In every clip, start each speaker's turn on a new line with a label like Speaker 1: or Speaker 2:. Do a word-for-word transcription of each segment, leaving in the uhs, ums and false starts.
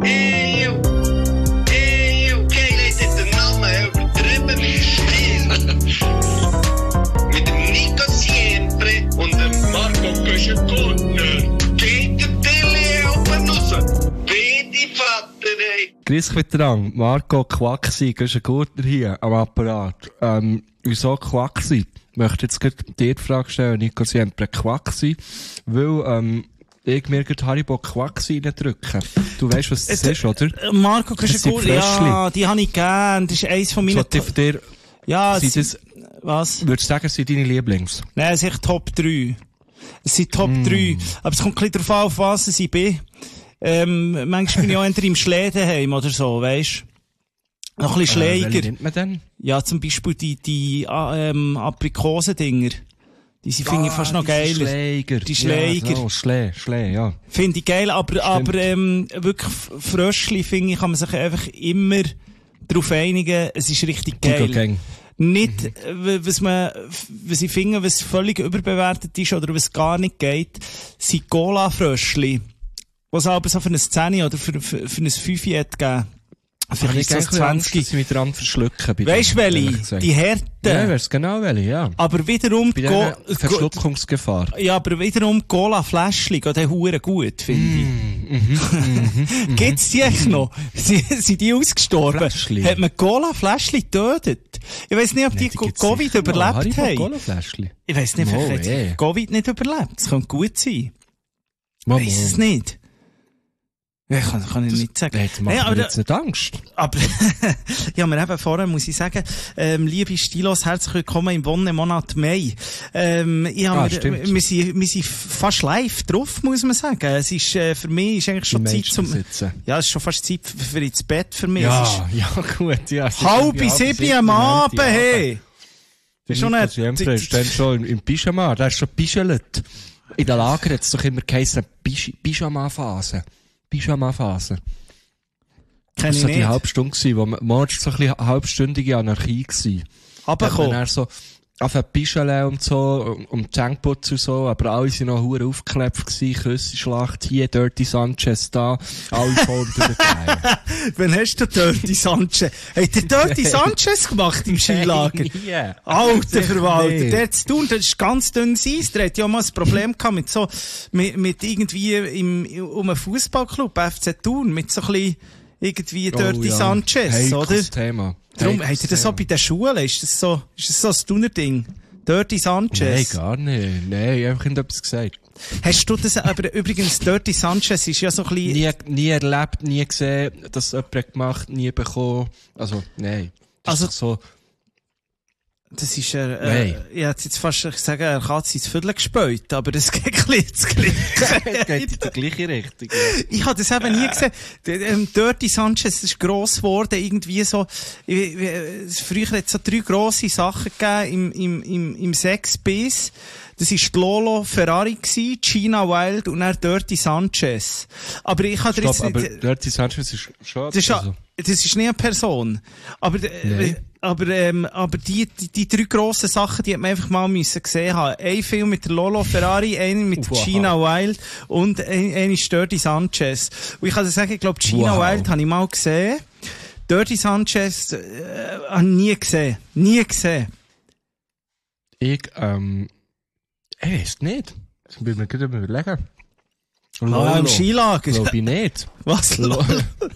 Speaker 1: Eeuw. Eeuw. Geil ist jetzt der Name übertrieben mit Stil. Mit dem Nico Siempre und dem Marco Köschen-Gurtner. Geht der Tilly oben raus. Beide Vater, ey.
Speaker 2: Grüß dich dran. Marco Quaxi, Köschen-Gurtner hier am Apparat. Ähm, wieso Quaxi? Ich möchte jetzt gerade dir die Frage stellen, Nico Siempre Quaxi, weil, ähm, ich mir gerade Haribo Quaxi reindrücken. Du weißt, was das äh, ist, oder?
Speaker 3: Marco Köschen-Gurtner, ja, die habe ich gern. Das ist eins von meinen...
Speaker 2: So, von dir,
Speaker 3: ja,
Speaker 2: sind das,
Speaker 3: was?
Speaker 2: Würdest du sagen, es sind deine Lieblings?
Speaker 3: Nein, es sind Top drei. Es sind Top mm. drei. Aber es kommt ein bisschen darauf an, auf was ich bin. Ähm, manchmal bin ich auch entweder im Schlädenheim oder so, weisst? Noch ein bisschen
Speaker 2: äh,
Speaker 3: Schläger.
Speaker 2: Welche nimmt man denn?
Speaker 3: Ja, zum Beispiel die, die, ähm, Aprikosendinger. Die sind, finde ah, ich, fast noch geiler.
Speaker 2: Schläger.
Speaker 3: Die Schläger.
Speaker 2: Ja, so, Schlee, Schlee, ja.
Speaker 3: Finde ich geil, aber,
Speaker 2: Stimmt.
Speaker 3: aber, ähm, wirklich Fröschli, finde ich, kann man sich einfach immer darauf einigen, es ist richtig geil. Nicht, mhm. was man, was ich finde, was völlig überbewertet ist oder was gar nicht geht, sind Cola-Fröschli. Was aber so für eine Szene oder für, für, für ein Fünfi hat gegeben.
Speaker 2: Vielleicht ist das zwanzig. Dass ich mich dran verschlucken.
Speaker 3: Weisst du welche? Die Härte.
Speaker 2: Ja, weiss genau welche, ja.
Speaker 3: Aber wiederum,
Speaker 2: bei Go- Verschluckungsgefahr.
Speaker 3: Ja, aber wiederum Cola-Fläschchen geht auch hure gut, finde ich.
Speaker 2: Mm, mm, mm,
Speaker 3: Gibt's die echt noch? Sind die ausgestorben?
Speaker 2: Fläschli.
Speaker 3: Hat man Cola-Fläschchen getötet? Ich weiss nicht, ob die
Speaker 2: nee, die
Speaker 3: Covid überlebt haben.
Speaker 2: Cola-Fläschli.
Speaker 3: Ich weiss nicht,
Speaker 2: no,
Speaker 3: vielleicht
Speaker 2: ey.
Speaker 3: hat Covid nicht überlebt. Das könnte gut sein.
Speaker 2: Mo,
Speaker 3: weiss
Speaker 2: mo.
Speaker 3: es nicht. Ja, kann, kann ich das, nicht sagen.
Speaker 2: Das macht hey, mir jetzt nicht Angst.
Speaker 3: Aber, ja, mir eben vorher muss ich sagen, ähm, liebe Stilos, herzlich willkommen im Wonnemonat Mai. Ähm, ich hab
Speaker 2: ah,
Speaker 3: mir,
Speaker 2: stimmt.
Speaker 3: wir sind, wir sind fast live drauf, muss man sagen. Es ist, äh, für mich ist eigentlich schon Zeit zum,
Speaker 2: sitzen.
Speaker 3: ja, es ist schon fast Zeit für, für ins Bett für mich.
Speaker 2: Ja, ja, gut, ja.
Speaker 3: Halb bis sieben am Abend, hey!
Speaker 2: Das ist schon nicht, Siempre ist dann schon im Pyjama, der ist schon pyjalet. In der Lager hat es doch immer geheißen, Pyjama-Phase. Pyjama-Phase. Das war so die Halbstunde gewesen, wo man, morgens so ein bisschen halbstündige Anarchie gewesen.
Speaker 3: Aber komm.
Speaker 2: Dann so, auf ein Pyjale und so, um Zähneputz und so, aber alle sind noch hure aufgeklebt gewesen, Küssenschlacht hier, Dirty Sanchez da, alle voll durchgefallen.
Speaker 3: Wann hast du Dirty Sanchez? Hat der Dirty Sanchez gemacht im Skilager?
Speaker 2: Yeah.
Speaker 3: Alter Verwalter, der zu tun, das ist ganz dünnes Eis, der hat ja mal ein Problem gehabt mit so, mit, mit irgendwie im, um einen Fußballclub, F C Thun, mit so ein bisschen, irgendwie Dirty
Speaker 2: oh, ja.
Speaker 3: Sanchez,
Speaker 2: Heikles
Speaker 3: oder?
Speaker 2: Thema.
Speaker 3: Darum, habt ihr das so bei den Schulen? Ist das so, ist das so ein Thuner-Ding? Dirty Sanchez?
Speaker 2: Nein, gar nicht. Nein, ich habe einfach etwas gesagt.
Speaker 3: Hast du das, aber übrigens, Dirty Sanchez ist ja so ein bisschen...
Speaker 2: Nie, nie erlebt, nie gesehen, dass jemand gemacht, nie bekommen. Also, nein. Das
Speaker 3: also,
Speaker 2: ist so...
Speaker 3: Das ist er, äh, nee. Ich hätte jetzt fast gesagt, er hat sich ins Viertel gespäut, aber das geht ein bisschen ins Gleiche.
Speaker 2: geht in die gleiche Richtung. Ja.
Speaker 3: Ich habe das eben nie gesehen. Ähm, Dirty Sanchez ist gross geworden, irgendwie so, ich, ich, früher hat es so drei grosse Sachen gegeben im, im, im, im Sexbiss. Das war Lolo Ferrari gewesen, Gina Wild und dann Dirty Sanchez. Aber ich hatte jetzt
Speaker 2: nicht... aber
Speaker 3: nicht,
Speaker 2: Dirty Sanchez ist schon...
Speaker 3: Das ist, also. Das ist nicht eine Person. Aber, nee. aber, ähm, aber die, die, die drei grossen Sachen, die hat man einfach mal müssen gesehen haben. Ein Film mit der Lolo Ferrari, einen mit wow. Gina Wild und ein, ein ist Dirty Sanchez. Und ich kann sagen, ich glaube, Gina wow. Wild habe ich mal gesehen. Dirty Sanchez, äh, habe ich nie gesehen. Nie gesehen.
Speaker 2: Ich, ähm, ich weiss nicht. Das will mir gerade überlegen.
Speaker 3: Lolo. Im Skilager?
Speaker 2: Glaube ich nicht.
Speaker 3: Was? Lolo?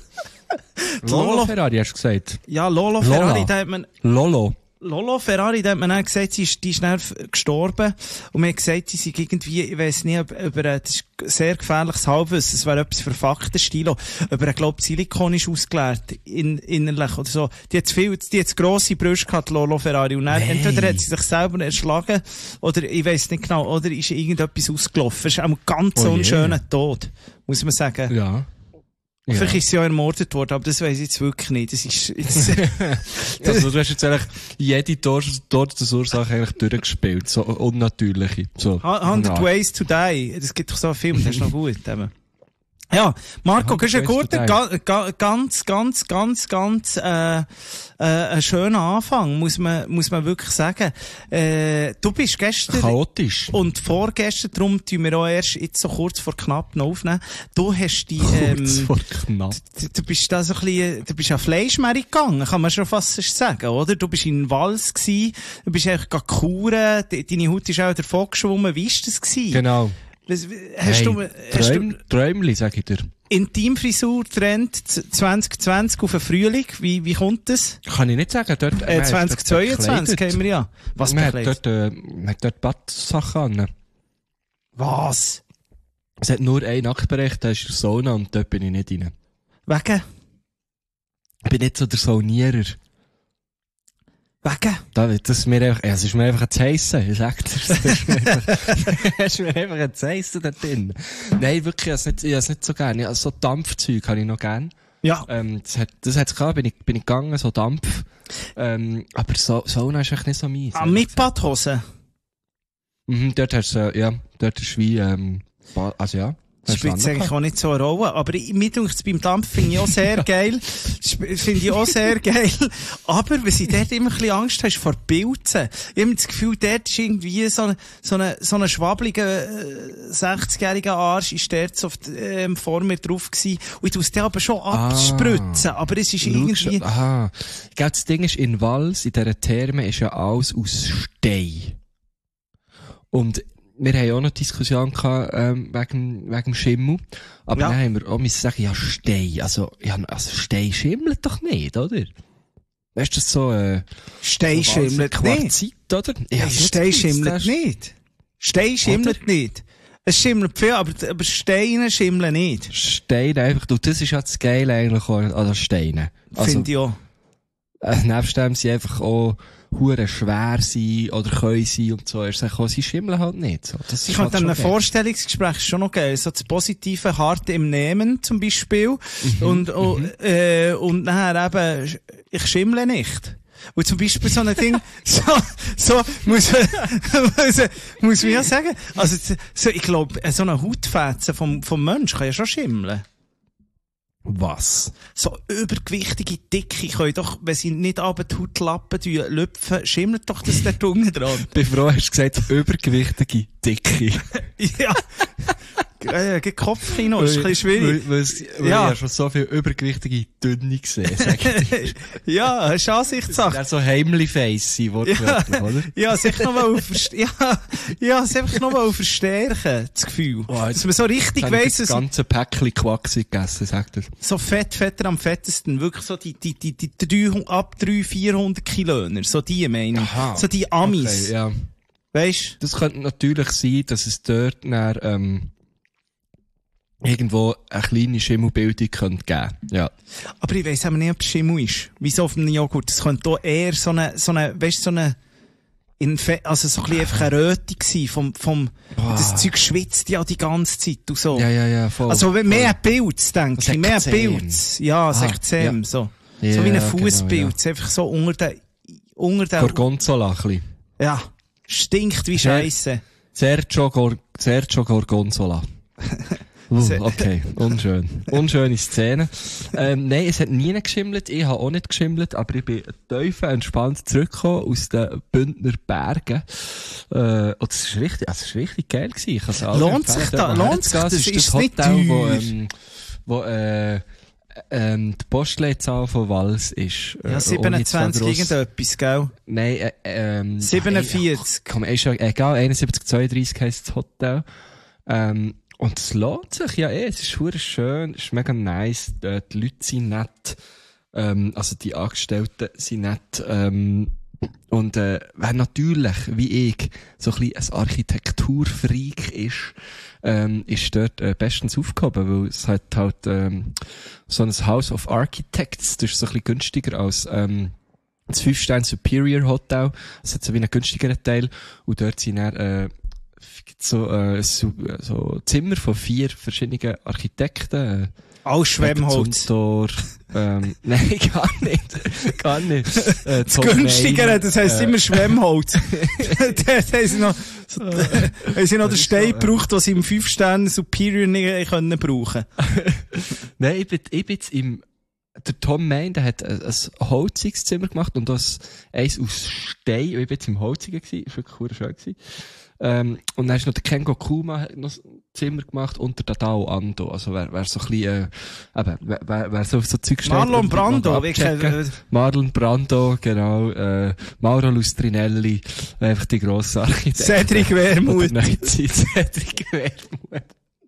Speaker 2: Lolo, Lolo Ferrari, hast du gesagt?
Speaker 3: Ja, Lolo Lola. Ferrari, da hat man...
Speaker 2: Lolo.
Speaker 3: Lolo Ferrari, da hat man dann gesagt, sie ist, die ist dann gestorben. Und man hat gesagt, sie sind irgendwie, ich weiss nicht, ob, ob er, das ist sehr gefährliches Halbwissen, es wäre etwas für Faktenstilo, ob er, glaub, Silikon ist ausgeleert, in, innerlich, oder so. Die hat viel, die hat grosse Brüste gehabt, Lolo Ferrari. Und dann, hey. entweder hat sie sich selber erschlagen, oder, ich weiss nicht genau, oder ist irgendetwas ausgelaufen. Das ist auch ein ganz oh unschöner yeah. Tod, muss man sagen.
Speaker 2: Ja. Ja.
Speaker 3: Vielleicht ist sie ja ermordet worden, aber das weiss ich jetzt wirklich nicht. Das ist, jetzt
Speaker 2: also, du hast jetzt eigentlich jede Todesursache eigentlich durchgespielt. So unnatürliche. So.
Speaker 3: hundert Ways to Die. Das gibt doch so einen Film, das ist noch gut, eben. Ja, Marco,
Speaker 2: Ja,
Speaker 3: du bist ein
Speaker 2: das
Speaker 3: guter,
Speaker 2: ist
Speaker 3: ga, ga, ganz, ganz, ganz, ganz, äh, äh, ein schöner Anfang, muss man, muss man wirklich sagen. Äh, du bist gestern
Speaker 2: Chaotisch.
Speaker 3: und vorgestern, darum tun wir auch erst jetzt so kurz vor knapp noch aufnehmen. Du hast die, ähm,
Speaker 2: Kurz vor knapp.
Speaker 3: du, du bist da so ein bisschen, du bist an Fleischmeri gegangen, kann man schon fast sagen, oder? Du bist in Wals gsi, du bist eigentlich kuren, deine Haut ist auch davon geschwommen, wie ist das gsi?
Speaker 2: Genau.
Speaker 3: Was, hast
Speaker 2: Hey,
Speaker 3: du, hast
Speaker 2: Träum,
Speaker 3: du
Speaker 2: Träumli, sag ich dir.
Speaker 3: Intimfrisur-Trend zwanzig zwanzig auf den Frühling? Wie, wie kommt das?
Speaker 2: Kann ich nicht sagen. Dort,
Speaker 3: Äh,
Speaker 2: man ist dort
Speaker 3: zwanzig zweiundzwanzig
Speaker 2: bekleidet.
Speaker 3: haben wir ja. Was
Speaker 2: man hat
Speaker 3: bekleidet?
Speaker 2: dort, äh, man hat dort Badsachen an.
Speaker 3: Was?
Speaker 2: Es hat nur einen Nacktbereich, der ist der Sauna und dort bin ich nicht rein.
Speaker 3: Wegen?
Speaker 2: Ich bin nicht so der Saunierer.
Speaker 3: Wegen?
Speaker 2: Da, das ist mir einfach, ja, es ist mir einfach ein Zeissen, ich sag dir, es ist mir einfach, es ist mir einfach ein Zeissen da drin. Nein, wirklich, ich hab's nicht, ich hab's nicht so gern. Ja, so Dampfzeug habe ich noch gern.
Speaker 3: Ja.
Speaker 2: Ähm, das hat, das hat's gehabt, bin ich, bin ich gegangen, so Dampf. Ähm, aber so, Sauna ist echt nicht so meins.
Speaker 3: Ah, mit Badhose?
Speaker 2: Mhm, dort hast du, äh, ja, dort ist wie, ähm, ba- also ja.
Speaker 3: Das
Speaker 2: hast du
Speaker 3: spielt eigentlich
Speaker 2: angehabt.
Speaker 3: auch nicht so eine Rolle. Aber ich, mir denkt es beim Dampf finde ich auch sehr geil. Sp- Finde ich auch sehr geil. Aber, was ich dort immer ein bisschen Angst habe, ist vor Pilzen. Ich habe das Gefühl, dort ist irgendwie so ein, so ein, so ein schwabbeliger, äh, sechzigjähriger Arsch ist dort so auf, ähm, vor mir drauf gewesen. Und ich tue es dann aber schon
Speaker 2: Ah.
Speaker 3: abspritzen. Aber es ist
Speaker 2: Schau
Speaker 3: irgendwie,
Speaker 2: schon- Aha. Ich glaube, das Ding ist, in Wals, in dieser Therme, ist ja alles aus Stein. Und wir haben auch noch Diskussion gehabt, ähm, wegen, wegen dem Schimmel. Aber
Speaker 3: Ja.
Speaker 2: dann haben wir auch müssen sagen, ja, Stein. Also, ja, also Stein schimmelt doch nicht, oder? Weißt du, das so, äh,
Speaker 3: Stein
Speaker 2: so
Speaker 3: schimmelt nicht.
Speaker 2: Quarzit, oder? Ich
Speaker 3: Ja,
Speaker 2: hab's nicht
Speaker 3: Stein
Speaker 2: gewusst,
Speaker 3: schimmelt
Speaker 2: das-
Speaker 3: nicht. Stein schimmelt nicht. Es schimmelt viel, aber, aber Steine schimmeln nicht.
Speaker 2: Steine einfach, du, das ist ja das Geile eigentlich an an den Steinen. Also,
Speaker 3: Finde ich auch.
Speaker 2: äh, nebst dem sie einfach auch hure schwer sein oder können sein und so. Er sagt auch, sie schimmeln halt nicht. So. Das
Speaker 3: Ich
Speaker 2: ist
Speaker 3: fand
Speaker 2: halt
Speaker 3: dann ein
Speaker 2: schon geil.
Speaker 3: Vorstellungsgespräch schon noch geil. So das positive Harte im Nehmen zum Beispiel.
Speaker 2: Mhm.
Speaker 3: Und, und, äh, und nachher eben, ich schimmle nicht. Und zum Beispiel so ein Ding, so, so, muss man, muss, muss man ja sagen. Also, so, ich glaube, so eine Hautfetzen vom, vom Mensch kann ja schon schimmeln.
Speaker 2: Was?
Speaker 3: So übergewichtige Dicke können doch, wenn sie nicht ab die Hautlappen lüpfen, schimmelt doch das dort unten dran.
Speaker 2: Ich bin froh, hast du gesagt, übergewichtige Dicke.
Speaker 3: Ja. Äh, Kopfkino ist ein bisschen schwierig.
Speaker 2: Weil, weil, es- weil
Speaker 3: Ja.
Speaker 2: ich habe schon so viele übergewichtige Dünne gesehen, sag ich dir.
Speaker 3: Ja, das ist Ansichtssache.
Speaker 2: Der so heimlich-face sein, wortwörtlich, oder?
Speaker 3: Ja, sich noch mal verst- ja, ja, es einfach noch mal verstärken, das Gefühl.
Speaker 2: Oh, jetzt-
Speaker 3: Dass man so richtig
Speaker 2: Jetzt habe ich
Speaker 3: weiss,
Speaker 2: das
Speaker 3: dass
Speaker 2: ganze Päckchen Quaxi gegessen, sagt er.
Speaker 3: so fett, fetter am fettesten, wirklich so die, die, die, die, dreihundert, ab dreihundert, vierhundert Kilöner, so die meine ich.
Speaker 2: Aha.
Speaker 3: So die Amis.
Speaker 2: Okay, ja.
Speaker 3: Weisst?
Speaker 2: Das könnte natürlich sein, dass es dort dann, ähm, irgendwo eine kleine Schimmelbildung könnte geben. Ja.
Speaker 3: Aber ich weiss aber nicht, ob es Schimmel ist. Wieso auf dem Joghurt? Es könnte auch eher so eine, so eine, weisst, so eine, Infe- also so ein bisschen einfach eine Röte gewesen vom, vom,
Speaker 2: Boah.
Speaker 3: das Zeug schwitzt ja die ganze Zeit und so.
Speaker 2: Ja, ja, ja, voll.
Speaker 3: Also wenn mehr Pilz, denke
Speaker 2: Das
Speaker 3: ich,
Speaker 2: hat
Speaker 3: mehr
Speaker 2: Zähne.
Speaker 3: Pilz. Ja,
Speaker 2: Ah,
Speaker 3: sechzehn,
Speaker 2: ja.
Speaker 3: so.
Speaker 2: Ja,
Speaker 3: so wie ein
Speaker 2: genau,
Speaker 3: Fußpilz, einfach so unter den, unter den,
Speaker 2: Gorgonzola ein bisschen.
Speaker 3: ja, stinkt wie
Speaker 2: Sehr-
Speaker 3: Scheisse.
Speaker 2: Sergio, Gor Sergio Gorgonzola. Uh,
Speaker 3: Se-
Speaker 2: okay, unschön. Unschöne Szene. Ähm, nein, es hat nie geschimmelt. Ich habe auch nicht geschimmelt, aber ich bin tief entspannt zurückgekommen aus den Bündner Bergen. Äh, und das ist richtig, also das ist richtig geil gewesen. Ich kann es allen
Speaker 3: Lohnt
Speaker 2: empfehlen,
Speaker 3: sich
Speaker 2: dort
Speaker 3: da-
Speaker 2: mal
Speaker 3: lohnt sich
Speaker 2: herzugehen.
Speaker 3: das?
Speaker 2: Es ist
Speaker 3: Ist
Speaker 2: das
Speaker 3: es nicht
Speaker 2: Hotel, wo,
Speaker 3: teuer?
Speaker 2: ähm, wo, äh, ähm, die Postleitzahl von Wals ist. äh,
Speaker 3: Ja,
Speaker 2: ohne
Speaker 3: siebenundzwanzig
Speaker 2: zu gross-
Speaker 3: irgendetwas, gell?
Speaker 2: Nein, äh, ähm...
Speaker 3: siebenundvierzig.
Speaker 2: Komm, ist ja egal, einundsiebzig zweiunddreißig heisst das Hotel. Ähm, und es lohnt sich, ja eh, es ist verdammt schön, es ist mega nice, äh, die Leute sind nett, ähm, also die Angestellten sind nett, ähm, und äh, wer natürlich, wie ich, so ein bisschen ein Architekturfreak ist, ähm, ist dort äh, bestens aufgehoben, weil es hat halt ähm, so ein House of Architects, das ist so ein bisschen günstiger als ähm, das Fünf-Sterne Superior Hotel. Es hat so wie einen günstigeren Teil. Und dort sind dann, äh, so, äh, so, so Zimmer von vier verschiedenen Architekten. Äh,
Speaker 3: Alles Schwemmholz.
Speaker 2: Zundor, ähm, nein, gar nicht. Gar nicht. Äh,
Speaker 3: Das günstigere, das heisst
Speaker 2: äh,
Speaker 3: immer Schwemmholz. Das heisst noch So, haben sie noch den Stein gebraucht, den sie im fünf Sterne Superior nicht können brauchen?
Speaker 2: Nein, ich bin, ich bin jetzt im, der Tom Main, der hat ein, ein holziges Zimmer gemacht und das eins aus Stein. Ich bin jetzt im holzigen gewesen, ist wirklich cool schön gewesen. Ähm, und dann ist noch der Kengo Kuma hat noch ein Zimmer gemacht und der Tadao Ando. Also wer, wer so ein bisschen, äh, eben, wer, wer, wer so, so Zeug steht.
Speaker 3: Marlon Brando, wie
Speaker 2: Marlon Brando, genau, äh, Mauro Lustrinelli, einfach die grosse Architekten.
Speaker 3: Cedric Wermuth.
Speaker 2: Cedric Wermuth.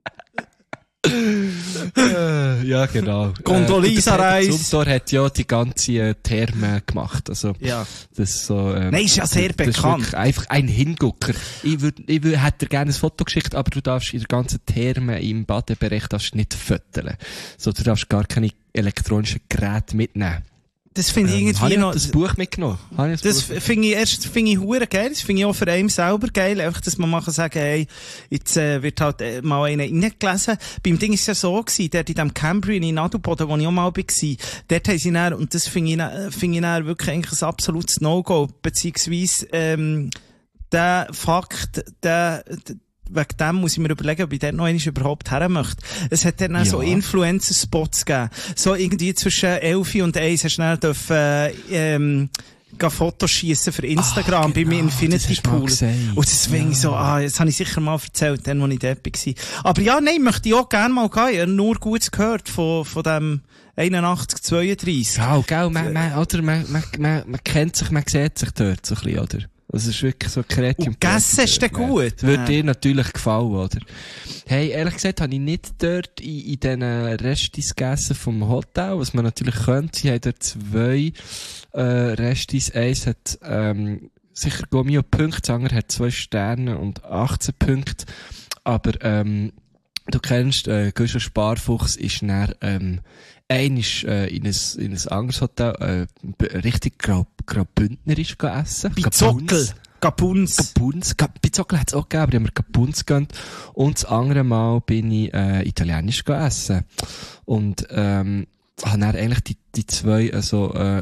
Speaker 2: Ja, genau.
Speaker 3: Gondolisa Reis.
Speaker 2: Zumthor hat ja die ganze äh, Therme gemacht. Also,
Speaker 3: ja.
Speaker 2: Das so, ähm,
Speaker 3: Nein, ist ja sehr
Speaker 2: das,
Speaker 3: bekannt.
Speaker 2: Das ist einfach ein Hingucker. Ich würde, ich würd, hätte dir gerne ein Foto geschickt, aber du darfst in der ganzen Therme im Badebereich darfst nicht föteln. So, du darfst gar keine elektronischen Geräte mitnehmen.
Speaker 3: Das finde ich
Speaker 2: ähm,
Speaker 3: irgendwie
Speaker 2: habe ich
Speaker 3: noch...
Speaker 2: das Buch mitgenommen? Das,
Speaker 3: das finde ich erst, finde ich hure geil. Das finde ich auch für einen selber geil. Einfach, dass man mal kann sagen, hey, jetzt, äh, wird halt äh, mal einer reingelesen. Beim Ding ist es ja so gewesen, dort in dem Cambrian in Adelboden, wo ich auch mal war, dort haben sie dann, und das finde ich, finde ich dann wirklich eigentlich ein absolutes No-Go, beziehungsweise, ähm, der Fakt, der, der wegen dem muss ich mir überlegen, ob ich dort noch einmal überhaupt her möchte. Es hat dann auch ja. so Influencer-Spots gegeben. So irgendwie zwischen elf und eins hast du dann dürfen, äh, ähm, Fotos schiessen für Instagram. Ach, genau, bei mir Infinity Pool. Und deswegen ja. so, ah, jetzt habe ich sicher mal erzählt, dann, als ich dort war. Aber ja, nein, möchte ich auch gerne mal gehen. Ich habe nur Gutes gehört von, von dem einundachtzig zweiunddreißig.
Speaker 2: Ja, gell, man, man, oder, man, man, man, man kennt sich, man sieht sich dort so ein bisschen, oder? Das ist wirklich so kreativ.
Speaker 3: Und gegessen ist der gut.
Speaker 2: Das würde dir natürlich gefallen, oder? Hey, ehrlich gesagt, habe ich nicht dort in, in diesen Restis gegessen vom Hotel, was man natürlich könnte. Sie haben dort zwei, äh, Restis. Eins hat, ähm, sicher Gomio Punkte, das andere hat zwei Sterne und achtzehn Punkte. Aber, ähm, du kennst, äh, Guschen Sparfuchs ist dann, ähm, ein ist, äh, in ein, in ein anderes Hotel, äh, richtig grau, graubündnerisch essen.
Speaker 3: Bizockel. Gapunz.
Speaker 2: Gapunz. Bizockel hat's auch gegeben, aber ich habe mir Gapunz gegönnt. Und das andere Mal bin ich, äh, italienisch essen. Und, ähm, habe dann eigentlich die, die zwei, also, äh,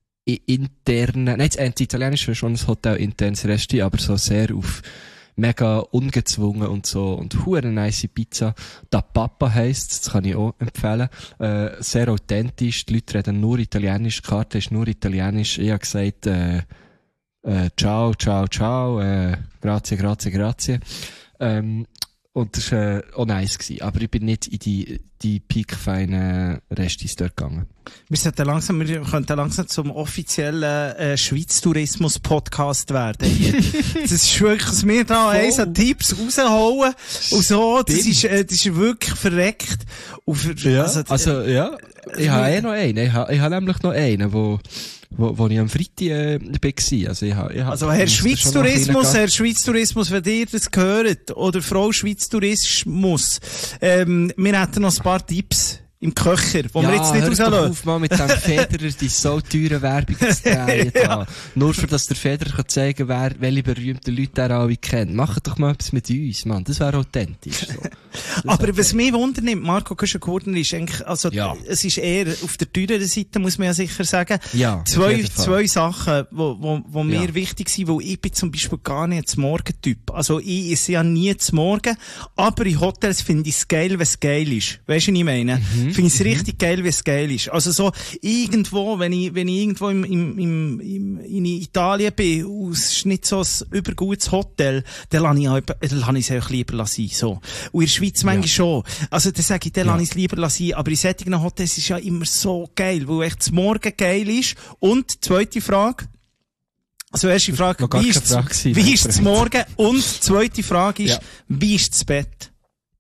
Speaker 2: interne, nein, das italienische ist schon ein Hotel internes Resti, aber so sehr auf, mega ungezwungen und so, und hure nice Pizza. Da Papa heisst, das kann ich auch empfehlen. Äh, sehr authentisch, die Leute reden nur Italienisch, die Karte ist nur Italienisch. Ich habe gesagt, äh, äh, ciao, ciao, ciao, äh, grazie, grazie, grazie. Ähm, und das war äh, auch nice gewesen. Aber ich bin nicht in die, die peakfeinen Restis dort gegangen.
Speaker 3: Wir sollten langsam, wir könnten langsam zum offiziellen, äh, Schweiz-Tourismus-Podcast werden. Das ist wirklich, was wir da eins an Tipps rausholen. Und so, das ist, äh, das ist wirklich verreckt. Und für,
Speaker 2: ja,
Speaker 3: also,
Speaker 2: also, ja. Ich habe eh noch einen. Ich habe, ich habe nämlich noch einen, wo, wo, wo ich am Freitag, äh, war. Also, ich habe, ich habe,
Speaker 3: also, Herr Schweiz-Tourismus, Herr Schweiz-Tourismus, wenn ihr das gehört, oder Frau Schweiz-Tourismus, ähm, wir hätten noch ein paar Tipps im Köcher, wo
Speaker 2: ja,
Speaker 3: wir jetzt nicht rauslassen.
Speaker 2: Ja, auf mal mit dem Federer die so teure Werbung zu drehen. Ja. Nur für dass der Federer kann zeigen kann, welche berühmten Leute er alle kennt. Macht doch mal etwas mit uns, Mann. Das wäre authentisch. So.
Speaker 3: Aber was mich wundert, Marco Guschen-Gurtner ist eigentlich, also, ja. es ist eher auf der teureren Seite, muss man ja sicher sagen.
Speaker 2: Ja.
Speaker 3: Zwei, zwei Sachen, wo, wo, wo mir ja. wichtig sind, weil ich bin zum Beispiel gar nicht zum Morgentyp. Also, ich esse ja nie zum Morgen, aber in Hotels finde ich es geil, wenn es geil ist. Weißt du, was ich meine? Mhm. Finde ich es mhm. richtig geil, wie es geil ist. Also so, irgendwo, wenn ich, wenn ich irgendwo im, im, im, im, in Italien bin, und es ist nicht so ein übergutes Hotel, dann lasse ich, auch, dann lasse ich es auch lieber sein, so. Und in der Schweiz manchmal ja. schon. Also, dann sage ich, dann ja. lasse ich es lieber sein. Aber in solchen Hotels ist es ja immer so geil, weil echt das Morgen geil ist. Und, zweite Frage. Also, erste Frage, wie ist, Frage gewesen, wie ist das Morgen? Und, zweite Frage ist, ja. wie ist das Bett?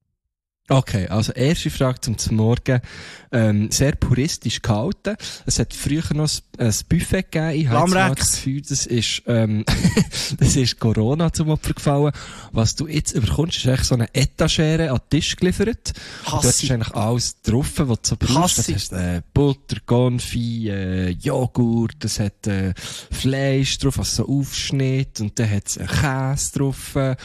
Speaker 2: Okay, also erste Frage zum Morgen, ähm, sehr puristisch gehalten. Es hat früher noch ein Buffet gegeben. Ich habe das Gefühl, das ist, ähm, das ist Corona zum Opfer gefallen. Was du jetzt überkommst, ist eigentlich so eine Etagere an den Tisch geliefert. Hassi. Und dort ist eigentlich alles drauf, was du so brauchst. Das heißt, äh, Butter, Konfi, äh, Joghurt, das hat, äh, Fleisch drauf, also so Aufschnitt, und dann hat es Käse drauf.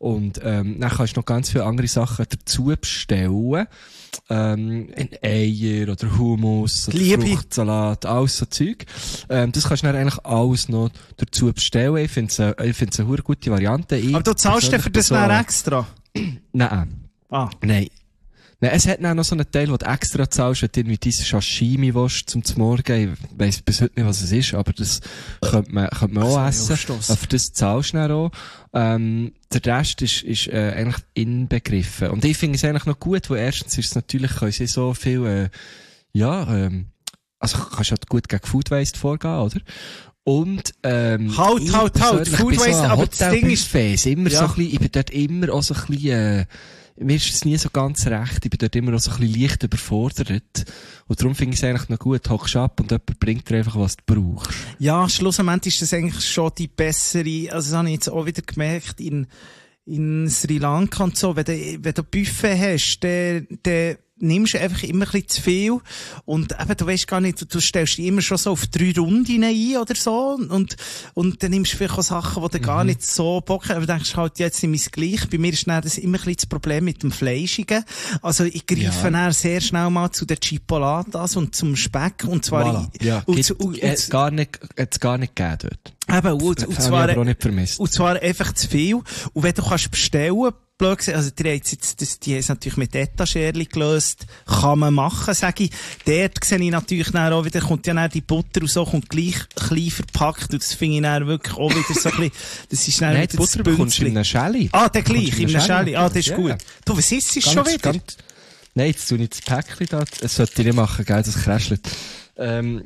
Speaker 2: Und, ähm, dann kannst du noch ganz viele andere Sachen dazu bestellen. Ähm, ein Eier oder Hummus oder
Speaker 3: Liebe.
Speaker 2: Fruchtsalat, alles so Zeug. Ähm, das kannst du dann eigentlich alles noch dazu bestellen. Ich finde es eine, ich find's eine verdammt gute Variante. Ich
Speaker 3: Aber du zahlst dir für das
Speaker 2: so,
Speaker 3: dann extra?
Speaker 2: Nein.
Speaker 3: Ah.
Speaker 2: Nein. Nein, es hat dann noch so einen Teil, wo du extra zahlst, wenn du irgendwie dieses Sashimi willst zum Morgen. Ich weiss bis heute nicht, was es ist, aber das könnte man, könnte man auch essen. Aber für das zahlst du dann auch. Ähm, der Rest ist, ist, äh, eigentlich inbegriffen. Und ich finde es eigentlich noch gut, weil erstens ist es natürlich, können sie so viel, äh, ja, ähm, also kannst du halt gut gegen Food Waste vorgehen, oder? Und, ähm,
Speaker 3: Halt, halt, halt, Food Waste, so aber das Ding ist,
Speaker 2: immer
Speaker 3: ja.
Speaker 2: so ein bisschen, ich bin dort immer auch so ein bisschen, äh, mir ist es nie so ganz recht. Ich bin dort immer auch so ein bisschen leicht überfordert. Und darum finde ich es eigentlich noch gut. Hockst ab und jemand bringt dir einfach, was du brauchst.
Speaker 3: Ja, schlussendlich ist das eigentlich schon die bessere, also das habe ich jetzt auch wieder gemerkt, in, in Sri Lanka und so, wenn du, wenn du Buffet hast, dann, dann nimmst du einfach immer ein bisschen zu viel. Und eben, du weißt gar nicht, du, du stellst dich immer schon so auf drei Runden ein oder so. Und, und dann nimmst du vielleicht auch Sachen, die du mhm. gar nicht so Bock hast. Aber du denkst halt, jetzt nehme ich es gleich. Bei mir ist dann das immer ein bisschen das Problem mit dem Fleischigen. Also, ich greife ja. dann sehr schnell mal zu den Chipolatas und zum Speck. Und zwar,
Speaker 2: voilà.
Speaker 3: ich,
Speaker 2: ja.
Speaker 3: und,
Speaker 2: Gibt,
Speaker 3: und, und,
Speaker 2: äh, gar nicht, hat's gar nicht gegeben dort.
Speaker 3: Eben, und, und, zwar,
Speaker 2: auch nicht vermisst.
Speaker 3: und zwar einfach zu viel. Und wenn du kannst bestellen, blöd gesagt, also die haben jetzt, das, die haben es natürlich mit Etagierli gelöst, kann man machen, sage ich. Dort sehe ich natürlich dann auch wieder, kommt ja dann die Butter und so, kommt gleich klein verpackt, und das finde ich dann wirklich auch wieder so ein bisschen, das ist dann
Speaker 2: Nein,
Speaker 3: wieder
Speaker 2: die Butter bekommst du in einer Schelle.
Speaker 3: Ah, der gleich, in einer Schelle. Ah, das ist
Speaker 2: ja.
Speaker 3: gut. Du, was ist es
Speaker 2: ganz,
Speaker 3: schon wieder?
Speaker 2: Ganz, nein, jetzt tue ich das Päckchen da, das sollte ich nicht machen, gell, das kräschelt. Ähm,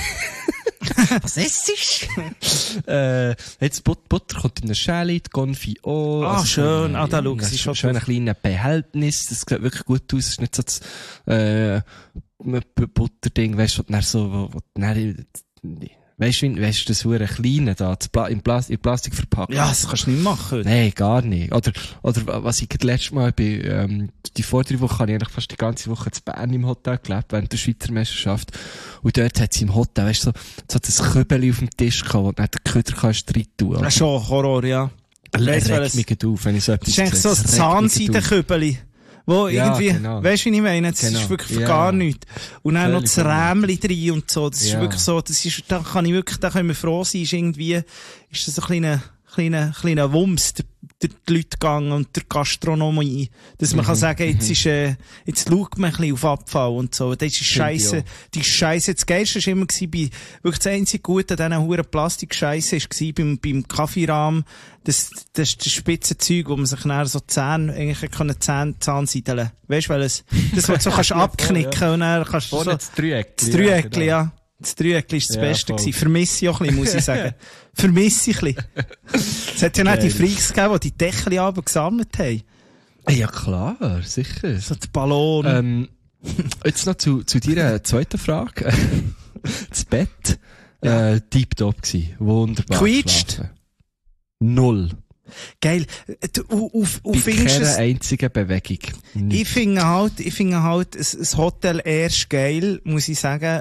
Speaker 3: was ist es?
Speaker 2: äh, jetzt But- Butter kommt in eine Schale, die Confit auch.
Speaker 3: Ah,
Speaker 2: also
Speaker 3: schön.
Speaker 2: So,
Speaker 3: ah, da schau, es ist
Speaker 2: schon
Speaker 3: schon
Speaker 2: schön ein kleines Behältnis. Das sieht wirklich gut aus. Es ist nicht so das, äh, Butterding, weißt du, wo, so, wo, wo, dann, weißt du, weißt du, das hure kleine da, das Pla- in, Plas- in Plastik verpackt.
Speaker 3: Ja, das kannst du nicht machen.
Speaker 2: Nein, gar nicht. Oder, oder, was ich das letzte Mal bin, ähm, die vordere Woche habe ich eigentlich fast die ganze Woche in Bern im Hotel gelebt, während der Schweizer Meisterschaft. Und dort hat sie im Hotel, weißt du, so, so das Kübeli auf dem Tisch gehabt, wo du nicht den Köder kannst rein tun.
Speaker 3: Das ist schon Horror, ja.
Speaker 2: Das regt mich auf, wenn ich so etwas
Speaker 3: sehe. Das ist eigentlich so ein Zahnseide-Kübeli. Wo
Speaker 2: ja,
Speaker 3: irgendwie,
Speaker 2: genau.
Speaker 3: weisst du, wie ich meine? Das
Speaker 2: genau.
Speaker 3: ist wirklich für
Speaker 2: ja.
Speaker 3: gar nichts. Und dann
Speaker 2: Völlig
Speaker 3: noch das Rämli drin und so. Das
Speaker 2: ja.
Speaker 3: ist wirklich so, das ist, da kann ich wirklich, da können wir froh sein, ist irgendwie, ist das so ein kleiner, kleiner, kleiner Wumms, der, der, die Leute gegangen und der Gastronomie. Dass man mhm. kann sagen, jetzt ist, äh, jetzt schaut man ein bisschen auf Abfall und so. Das ist Scheisse, die Scheisse. Das Geilste war immer gewesen, bei, wirklich das einzige Gute an diesen huren Plastikscheisse ist gewesen, beim, beim Kaffeerahmen. Das, das ist das spitze Zeug, wo man sich nachher so Zähne, eigentlich können Zähne, Zahnseideln. Weißt du, weil es, das, was du so kannst abknicken ja. und dann kannst du so,
Speaker 2: das Dreieckli.
Speaker 3: Das Dreieckli, ja. Genau. Das Dreieckli ist das
Speaker 2: ja,
Speaker 3: Beste
Speaker 2: voll.
Speaker 3: gewesen. Vermisse ich auch ein bisschen, muss ich sagen. Vermisse ich ein bisschen. Es hat ja noch die Freaks gegeben, die die Deckel aber gesammelt haben.
Speaker 2: Ja, klar, sicher.
Speaker 3: So die Ballon.
Speaker 2: Ähm, jetzt noch zu, zu deiner zweiten Frage. Das Bett,
Speaker 3: ja.
Speaker 2: äh, deep-top gsi. Wunderbar.
Speaker 3: Quietscht?
Speaker 2: Schlafen. Null.
Speaker 3: Geil. Du, auf, auf
Speaker 2: Bei keiner einzigen Bewegung. Nicht.
Speaker 3: Ich finde halt, ich finde halt, ein, ein Hotel erst geil, muss ich sagen,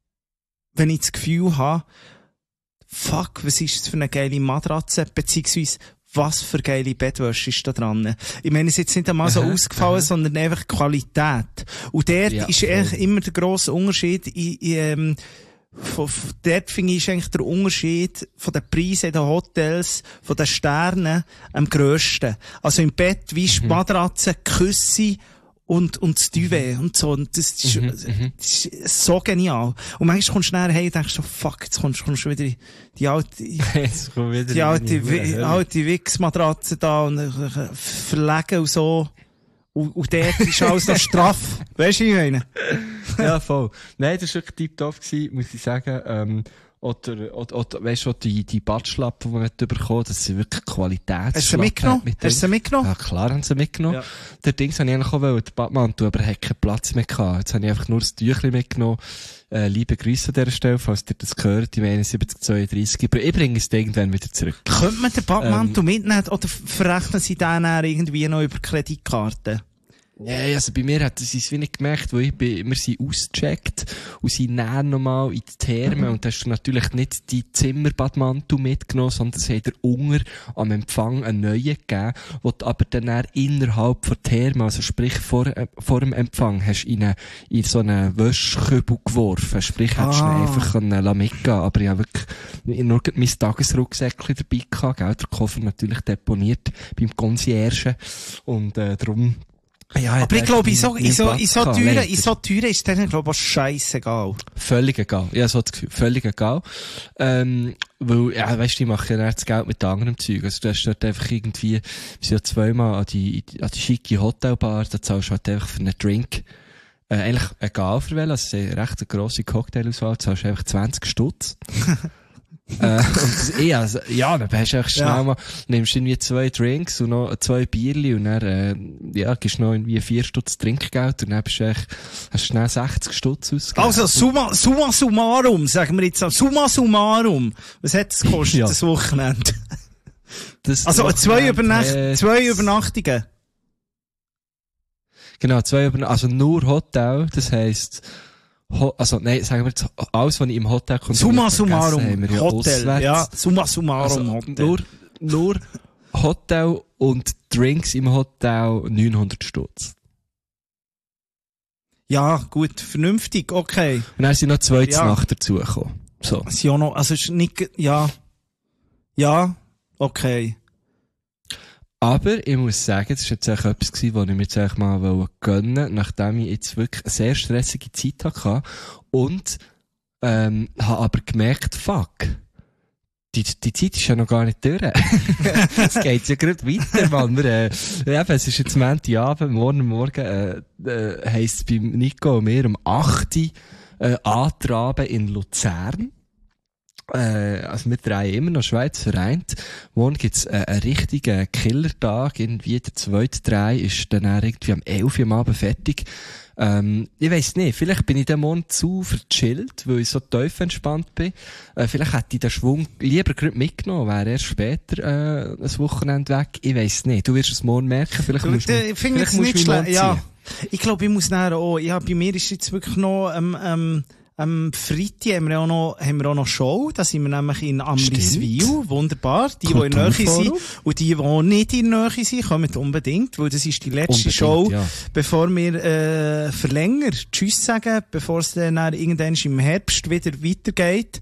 Speaker 3: wenn ich das Gefühl habe, fuck, was ist das für eine geile Matratze, beziehungsweise, was für geile Bettwäsche ist da dran. Ich meine, es ist jetzt nicht einmal so aha, ausgefallen, aha. sondern einfach Qualität. Und dort ja, ist eigentlich immer der grosse Unterschied, in, in, ähm, Von, von dort finde ich, ist eigentlich der Unterschied von den Preisen in den Hotels, von den Sternen, am grössten. Also im Bett, wie ist die Matratze, Küsse und, und das Duvet und so. Und das ist,
Speaker 2: mhm,
Speaker 3: das ist so genial. Und manchmal kommst du nachher hey und denkst so, fuck, jetzt kommst du schon wieder die alte,
Speaker 2: jetzt kommt wieder
Speaker 3: die alte, die alte Wix-Matratze da und äh, verlegen und so. Und, und dort ist alles noch straff. Weisst du, wie ich meine?
Speaker 2: Ja, voll. Nein, das war wirklich tiptop gewesen, muss ich sagen. Ähm, oder, oder, oder, weisst du, die, die Badschlappen, die wir bekommen, das sind wirklich Qualitätsschlappen.
Speaker 3: Hast du sie mitgenommen?
Speaker 2: Mit
Speaker 3: Hast du sie mitgenommen?
Speaker 2: Ja, klar haben sie mitgenommen. Ja. Der Dings habe ich eigentlich auch wollen, den Badmantel, aber er hat keinen Platz mehr gehabt. Jetzt habe ich einfach nur das Tüchlein mitgenommen. Äh, liebe Grüße an dieser Stelle, falls ihr das gehört, ich meine siebzig zweiunddreißig. Ich bringe es irgendwann wieder zurück.
Speaker 3: Könnte man den Badmantel ähm, mitnehmen oder verrechnen sie den dann irgendwie noch über Kreditkarte?
Speaker 2: Ja, also bei mir hat sie es wie nicht gemerkt, weil ich bin, wir sind ausgecheckt und sind näher nochmal in die Therme und da hast du natürlich nicht die Zimmerbadmantel mitgenommen, sondern sie hat dir unter am Empfang einen neuen gegeben, wo du aber dann eher innerhalb von der Therme, also sprich vor, äh, vor dem Empfang, hast du in, eine, in so einen Wäschkübel geworfen, sprich hättest du
Speaker 3: Ah.
Speaker 2: ihn einfach können mitgehen, aber ich habe wirklich nur mein Tagesrucksäckchen dabei gehabt, gell, der Koffer natürlich deponiert beim Concierge und äh, darum. Ja,
Speaker 3: Aber ich glaube, in so, in so, in so Türen,
Speaker 2: Türen,
Speaker 3: in so Türen ist denen, glaube ich, auch scheissegal.
Speaker 2: Völlig egal. Ja, so das Gefühl. Völlig egal. Ähm, weil, ja, weißt du, die machen ja das Geld mit anderem Zeug. Also du hast dort einfach irgendwie, wir sind ja zweimal an die, an die schicke Hotelbar, da zahlst du halt einfach für einen Drink, äh, eigentlich egal für welchen, also es ist eine recht grosse Cocktail-Auswahl, zahlst du einfach zwanzig Stutz. äh, und das, ja, also, ja, dann hast du einfach schnell
Speaker 3: Ja.
Speaker 2: mal, nimmst irgendwie zwei Drinks und noch zwei Bierli und dann, äh, ja, gibst noch irgendwie vier Stutz Trinkgeld und dann bist du echt, hast du schnell sechzig Stutz ausgegeben.
Speaker 3: Also, summa, summa summarum, sagen wir jetzt, summa summarum. Was hat es gekostet,
Speaker 2: Ja.
Speaker 3: das Wochenende?
Speaker 2: Das
Speaker 3: Also, zwei, Übernacht
Speaker 2: äh,
Speaker 3: zwei Übernachtungen.
Speaker 2: Genau, zwei Über also nur Hotel, das heisst, Ho also nein, sagen wir jetzt, alles, was ich im Hotel
Speaker 3: Summa
Speaker 2: konsumiert
Speaker 3: summarum,
Speaker 2: haben wir ja
Speaker 3: Hotel,
Speaker 2: auswärts.
Speaker 3: ja, summa summarum,
Speaker 2: Also,
Speaker 3: Hotel.
Speaker 2: nur, nur Hotel und Drinks im Hotel neunhundert Stutz.
Speaker 3: Ja, gut, vernünftig, okay.
Speaker 2: Und dann sind noch zwei
Speaker 3: Ja.
Speaker 2: ja. Nacht dazugekommen. So.
Speaker 3: Es ist ja noch, also, es ist nicht, ja, ja, okay.
Speaker 2: Aber ich muss sagen, das war jetzt echt etwas gewesen, was ich mir jetzt echt mal gönnen wollte, nachdem ich jetzt wirklich eine sehr stressige Zeit hatte. Und, ähm, habe aber gemerkt, fuck, die, die Zeit ist ja noch gar nicht durch. Es geht ja gerade weiter, Mann. Wir, äh, eben, es ist jetzt Montagabend, morgen Morgen, äh, äh, heisst es beim Nico und mir um acht Uhr, äh, antraben in Luzern. Äh, also wir drehen immer noch Schweiz vereint. Morgen gibt's äh, einen richtigen Killertag. Irgendwie der zweite Dreh ist dann auch irgendwie am elf Uhr am Abend fertig. Ähm, ich weiss nicht, vielleicht bin ich den Morgen zu verchillt, weil ich so tief entspannt bin. Äh, vielleicht hätte ich den Schwung lieber gerade mitgenommen, wäre erst später äh, ein Wochenende weg. Ich weiss nicht, du wirst es morgen merken. Vielleicht
Speaker 3: Du,
Speaker 2: musst du
Speaker 3: ich finde
Speaker 2: vielleicht
Speaker 3: es
Speaker 2: musst
Speaker 3: nicht
Speaker 2: du mich
Speaker 3: schlecht, ja.
Speaker 2: anziehen.
Speaker 3: Ich glaube, ich muss nachher auch, ja, bei mir ist jetzt wirklich noch, ähm, ähm, am Freitag haben wir auch noch, haben wir auch noch Show. Da sind wir nämlich in Amriswil. Wunderbar. Die, die in der Nähe sind.
Speaker 2: Kulturforum.
Speaker 3: Und die, die nicht in der Nähe sind, kommen unbedingt, weil das ist die letzte
Speaker 2: Unbedingt,
Speaker 3: Show,
Speaker 2: ja.
Speaker 3: bevor wir, äh, verlängern, Tschüss sagen, bevor es dann, dann irgendwann im Herbst wieder weitergeht.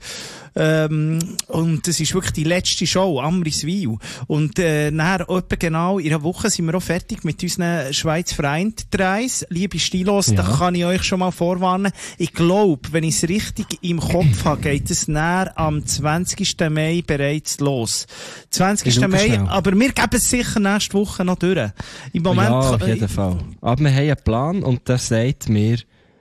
Speaker 3: Ähm, und das ist wirklich die letzte Show, Amriswil. Und, äh, nachher, etwa genau in einer Woche sind wir auch fertig mit unseren Schweiz vereint Dreis. Liebe Stilos,
Speaker 2: Ja.
Speaker 3: da kann ich euch schon mal vorwarnen. Ich glaube, wenn ich es richtig im Kopf habe, geht es näher am zwanzigsten Mai bereits los. zwanzigsten
Speaker 2: Ich schau
Speaker 3: Mai,
Speaker 2: schnell.
Speaker 3: aber wir geben es sicher nächste Woche noch durch. Im Moment,
Speaker 2: Ja, auf
Speaker 3: äh,
Speaker 2: jeden Fall. Aber wir haben einen Plan und der sagt mir,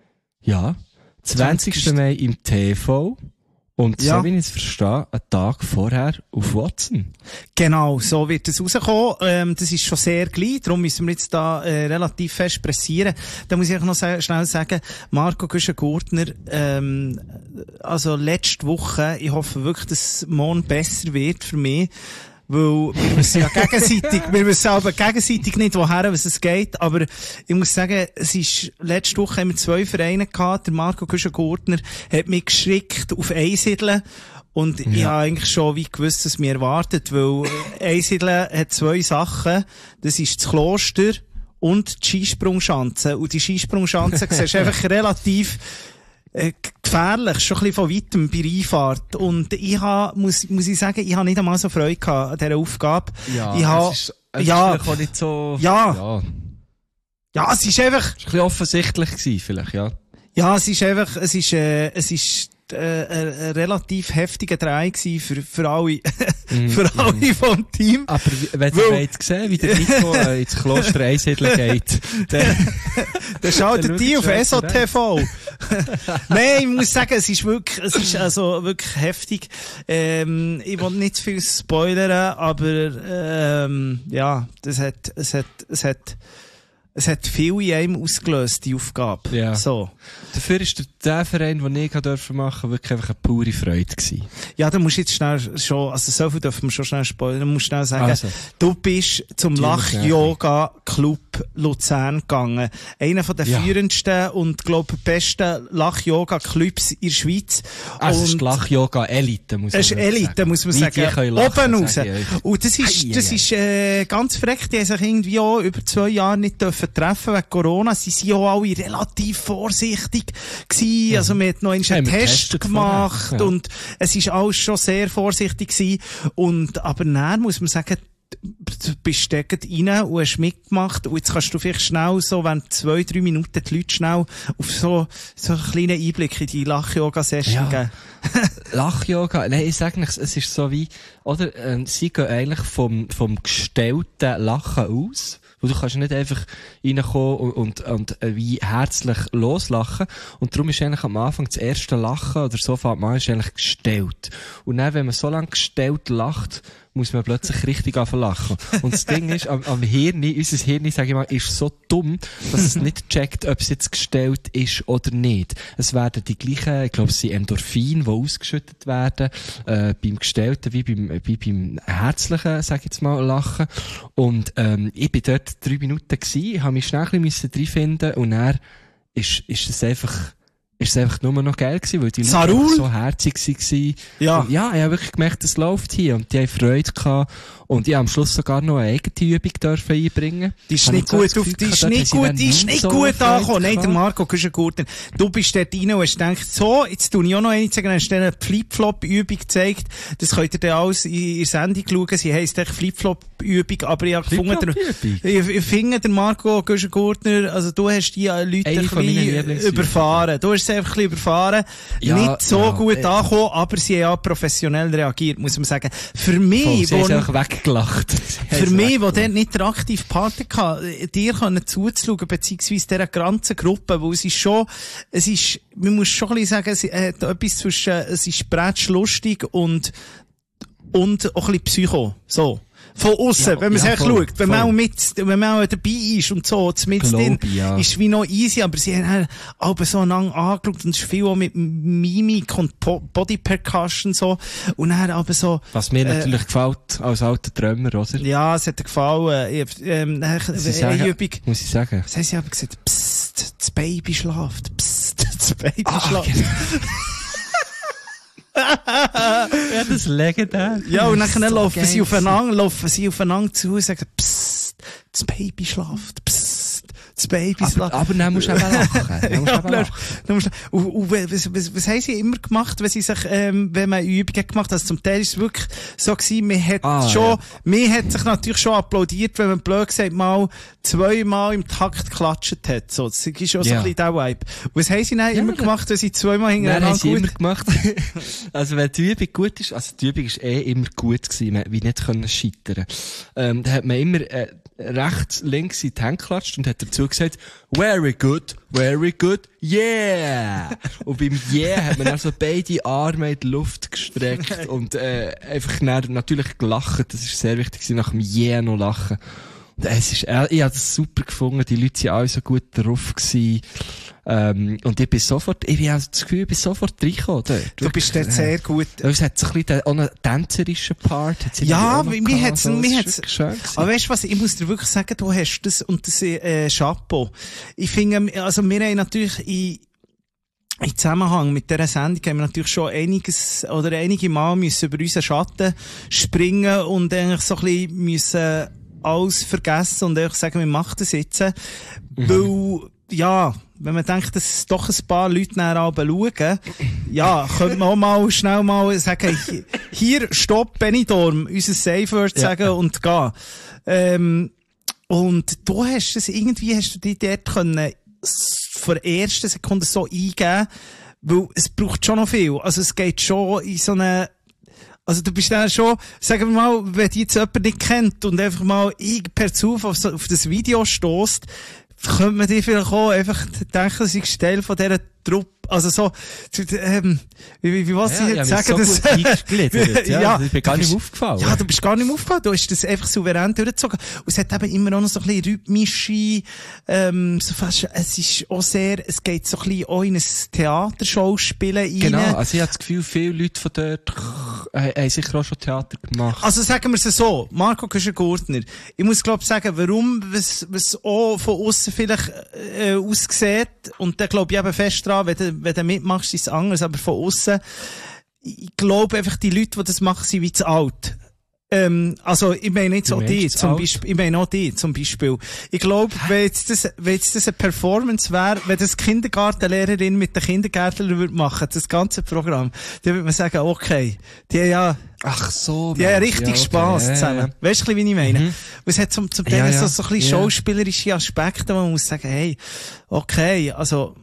Speaker 2: ja, zwanzigsten Mai im T V und
Speaker 3: Ja.
Speaker 2: so wie ich es verstehe, einen Tag vorher auf Watson.
Speaker 3: Genau, so wird es rauskommen. Ähm, das ist schon sehr gleich, darum müssen wir jetzt da äh, relativ fest pressieren. Da muss ich auch noch sa- schnell sagen, Marco Güschen-Gurtner, ähm, also letzte Woche, ich hoffe wirklich, dass es morgen besser wird für mich. Weil wir wissen ja gegenseitig, wir wissen aber gegenseitig nicht, woher was es geht, aber ich muss sagen, es ist, letzte Woche haben wir zwei Vereine gehabt, der Marco Güschen-Gurtner hat mich geschickt auf Einsiedeln und ich
Speaker 2: Ja.
Speaker 3: habe eigentlich schon wie gewusst, was mir erwartet, weil Einsiedeln hat zwei Sachen, das ist das Kloster und die Skisprungschanze und die Skisprungschanze siehst du einfach relativ äh, gefährlich, schon ein bisschen von weitem bei Einfahrt. Und ich habe, muss, muss ich sagen, ich habe nicht einmal so Freude gehabt an dieser Aufgabe. ich habe,
Speaker 2: es ist, es
Speaker 3: ja,
Speaker 2: ist vielleicht auch nicht so...
Speaker 3: Ja.
Speaker 2: ja.
Speaker 3: ja, es ist einfach,
Speaker 2: Es war ein bisschen offensichtlich gewesen, vielleicht, ja.
Speaker 3: ja, es ist einfach, es ist, äh, es ist, äh, ein, ein relativ heftiger Dreh gewesen für, für alle, für alle vom Team.
Speaker 2: Aber wie- wenn
Speaker 3: Weil-
Speaker 2: ihr wollt sehen, wie der Nico äh, ins Kloster Einsiedeln geht, dann...
Speaker 3: Dann schaltet
Speaker 2: Dann
Speaker 3: die
Speaker 2: schaut
Speaker 3: auf
Speaker 2: schon
Speaker 3: S O T V.
Speaker 2: rein.
Speaker 3: Nein, ich muss sagen, es ist wirklich, es ist also wirklich heftig. Ähm, ich will nicht zu viel spoilern, aber ähm, ja, das hat, es hat, es hat, es hat viel in einem ausgelöst, die Aufgabe.
Speaker 2: Ja.
Speaker 3: So.
Speaker 2: Dafür ist der, der Verein, den ich machen durfte, wirklich einfach eine pure Freude gewesen.
Speaker 3: Ja, du musst jetzt schnell schon, also so viel dürfen wir schon schnell spoilern, du musst schnell sagen, also, du bist zum Lach-Yoga-Club Luzern gegangen. Einer von den ja. führendsten und, glaub, besten Lach-Yoga-Clubs in der Schweiz.
Speaker 2: Also, es ist Lach-Yoga-Elite, muss man sagen.
Speaker 3: Es ist Elite, muss man sagen. Oben raus. Und das ist, ei, das ei, ist, äh, ganz frech, die haben sich irgendwie auch über zwei Jahre nicht dürfen treffen wegen Corona. Sie sind ja auch alle relativ vorsichtig gewesen. Mhm. Also, man hat noch einen ja, Test gemacht ja. und es ist alles schon sehr vorsichtig gewesen. Und, aber dann muss man sagen, du bist da rein und hast mitgemacht und jetzt kannst du vielleicht schnell so, wenn zwei, drei Minuten die Leute schnell auf so, so einen kleinen Einblick in die Lach-Yoga-Session
Speaker 2: ja.
Speaker 3: geben.
Speaker 2: Lach-Yoga, nein, ich sage nicht, es ist so wie, oder, ähm, sie gehen eigentlich vom, vom gestellten Lachen aus. Weil du kannst nicht einfach reinkommen und, und, und äh, wie herzlich loslachen. Und darum ist eigentlich am Anfang das erste Lachen oder so fängt man ist eigentlich gestellt. Und dann, wenn man so lange gestellt lacht, muss man plötzlich richtig anfangen lachen. Und das Ding ist, am, am Hirn, unser Hirn, sag ich mal, ist so dumm, dass es nicht checkt, ob es jetzt gestellt ist oder nicht. Es werden die gleichen, ich glaube, es sind Endorphine, die ausgeschüttet werden, äh, beim Gestellten wie beim, wie beim herzlichen, sag ich jetzt mal, Lachen. Und, ähm, ich bin dort drei Minuten gewesen, habe mich schnell ein bisschen reinfinden und dann ist, ist es einfach, ist es einfach nur noch geil gewesen, weil die Leute so herzig waren.
Speaker 3: Ja.
Speaker 2: Und ja, ich habe wirklich gemerkt, es läuft hier und die haben Freude gehabt. Und ich habe am Schluss sogar noch eine eigene Übung dürfen einbringen.
Speaker 3: Die ist nicht gut, auf, die ist nicht gut, die ist nicht gut angekommen. Nein, der Marco Güschen-Gurtner. Du bist dort rein und hast gedacht, so, jetzt tue ich auch noch eine sagen, hast du eine Flip-Flop-Übung gezeigt. Das könnt ihr dann alles in der Sendung schauen. Sie heisst echt Flip-Flop-Übung, aber ich habe gefunden, ich, ich finde, der Marco Güschen-Gurtner, also du hast die Leute ein bisschen überfahren. Du hast sie einfach ein bisschen überfahren. Ja, nicht so ja, gut äh, angekommen, aber sie haben ja professionell reagiert, muss man sagen. Für mich,
Speaker 2: voll, wo
Speaker 3: gelacht. Für mich, der dort nicht der aktive Part hatte, dir können zuzuschauen, beziehungsweise dieser ganzen Gruppe, wo es ist schon, es ist, man muss schon ein bisschen sagen, es hat etwas zwischen, es ist brätschlustig und, und auch ein bisschen Psycho. So. Von aussen, ja, wenn man
Speaker 2: ja,
Speaker 3: sich schaut, wenn man auch mit, wenn man auch dabei ist und so, mit drin, ja. ist wie noch easy, aber sie haben aber so lang angeschaut und es ist viel auch mit Mimik und Body Percussion so, und dann aber so,
Speaker 2: was mir
Speaker 3: äh,
Speaker 2: natürlich gefällt, als alter Träumer, oder?
Speaker 3: Ja, es hat mir gefallen. Ich, ähm, eine Übung.
Speaker 2: Muss ich sagen.
Speaker 3: Das heisst, ich habe gesagt, psst, das Baby schlaft, psst, das Baby ah, schlaft.
Speaker 2: Genau. Ja, das ist legendär.
Speaker 3: Ja, und dann so laufen sie aufeinander, laufen sie aufeinander zu und sagen, psst, das Baby schlaft, psst, das Baby
Speaker 2: aber,
Speaker 3: schlaft.
Speaker 2: Aber dann musst du eben lachen. Dann musst
Speaker 3: ja,
Speaker 2: du eben lachen.
Speaker 3: Dann musst du, und, und was, was, was haben sie immer gemacht, wenn sie sich, ähm, wenn man Übungen gemacht hat? Also zum Teil ist es wirklich so gewesen, man hat ah, schon, ja. man hat sich natürlich schon applaudiert, wenn man blöd gesagt mal zweimal im Takt geklatscht hat. So, das ist schon so ja. ein bisschen der Vibe. Was haben sie dann ja, immer ja. gemacht, wenn sie zweimal hintereinander
Speaker 2: gut? Nein, haben sie
Speaker 3: gut?
Speaker 2: immer gemacht. Also wenn die Übung gut ist, also die Übung ist eh immer gut gewesen, man wie nicht können scheitern. Ähm, da hat man immer, äh, rechts, links in die Hände geklatscht und hat dazu gesagt, very good, very good, yeah! Und beim yeah hat man also beide Arme in die Luft gestreckt und, äh, einfach natürlich gelacht. Das ist sehr wichtig, nach dem yeah noch lachen. Und es ist, äh, ich habe das super gefunden, die Leute sind alle so gut drauf gewesen. Ähm, und ich bin sofort, ich habe das Gefühl, ich bin sofort reingekommen dort.
Speaker 3: Du bist dort sehr gut.
Speaker 2: Es hat so ein bisschen auch einen tänzerischen Part.
Speaker 3: Ja, mir hat's, mir hat's, aber weißt du was, ich muss dir wirklich sagen, du hast das, und das, äh, Chapeau. Ich finde, also wir haben natürlich in, im Zusammenhang mit dieser Sendung haben wir natürlich schon einiges, oder einige Mal müssen über unseren Schatten springen und eigentlich so ein bisschen müssen alles vergessen und einfach sagen, wir machen das jetzt. Mhm. Weil, ja, wenn man denkt, dass doch ein paar Leute nachher schauen, ja, könnte man auch mal schnell mal sagen, hier, stopp, Benidorm, unser Safe Word sagen ja. und gehen. Ähm, und du hast es irgendwie, hast du dich dort können, von der ersten Sekunde so eingeben, weil es braucht schon noch viel. Also es geht schon in so eine, also du bist dann schon, sagen wir mal, wenn dich jetzt jemand nicht kennt und einfach mal per Zufall auf, auf das Video stößt, könnte man dir vielleicht auch einfach denken, das ist Teil von dieser Truppe, also so, ähm, wie, wie was
Speaker 2: ja,
Speaker 3: ich jetzt
Speaker 2: ja,
Speaker 3: sagen,
Speaker 2: so
Speaker 3: das,
Speaker 2: ja,
Speaker 3: ja,
Speaker 2: das ist mir gar
Speaker 3: du
Speaker 2: nicht
Speaker 3: bist,
Speaker 2: aufgefallen.
Speaker 3: Ja, du bist gar nicht aufgefallen, du hast das einfach souverän durchgezogen. Und es hat eben immer auch noch so ein bisschen rhythmische, ähm, so fast, es ist auch sehr, es geht so ein bisschen auch in ein Theaterschauspielen rein.
Speaker 2: Genau, also ich habe das Gefühl, viele Leute von dort äh, haben sicher auch schon Theater gemacht.
Speaker 3: Also sagen wir es so, Marco Köschen-Gurtner, ich muss glaub sagen, warum, was, was auch von aussen vielleicht, äh, aussieht, und da glaub ich eben fest dran, wenn du, wenn du mitmachst, ist es anders, aber von aussen, ich glaube einfach, die Leute, die das machen, sind wie zu alt. Ähm, also, ich meine nicht so die, zum Beispiel, ich meine auch die, zum Beispiel. Ich glaube, wenn jetzt das, wenn jetzt das eine Performance wäre, wenn das Kindergartenlehrerin mit den Kindergärtlern würde machen, das ganze Programm, dann würde man sagen, okay, die haben ja,
Speaker 2: ach so,
Speaker 3: die haben richtig
Speaker 2: ja, okay.
Speaker 3: Spass zusammen. Ja, ja. Weißt du, wie ich meine? Mhm. Es hat zum, zum Teil
Speaker 2: ja, ja.
Speaker 3: so, so ein bisschen
Speaker 2: ja.
Speaker 3: schauspielerische Aspekte, wo man muss sagen, hey, okay, also,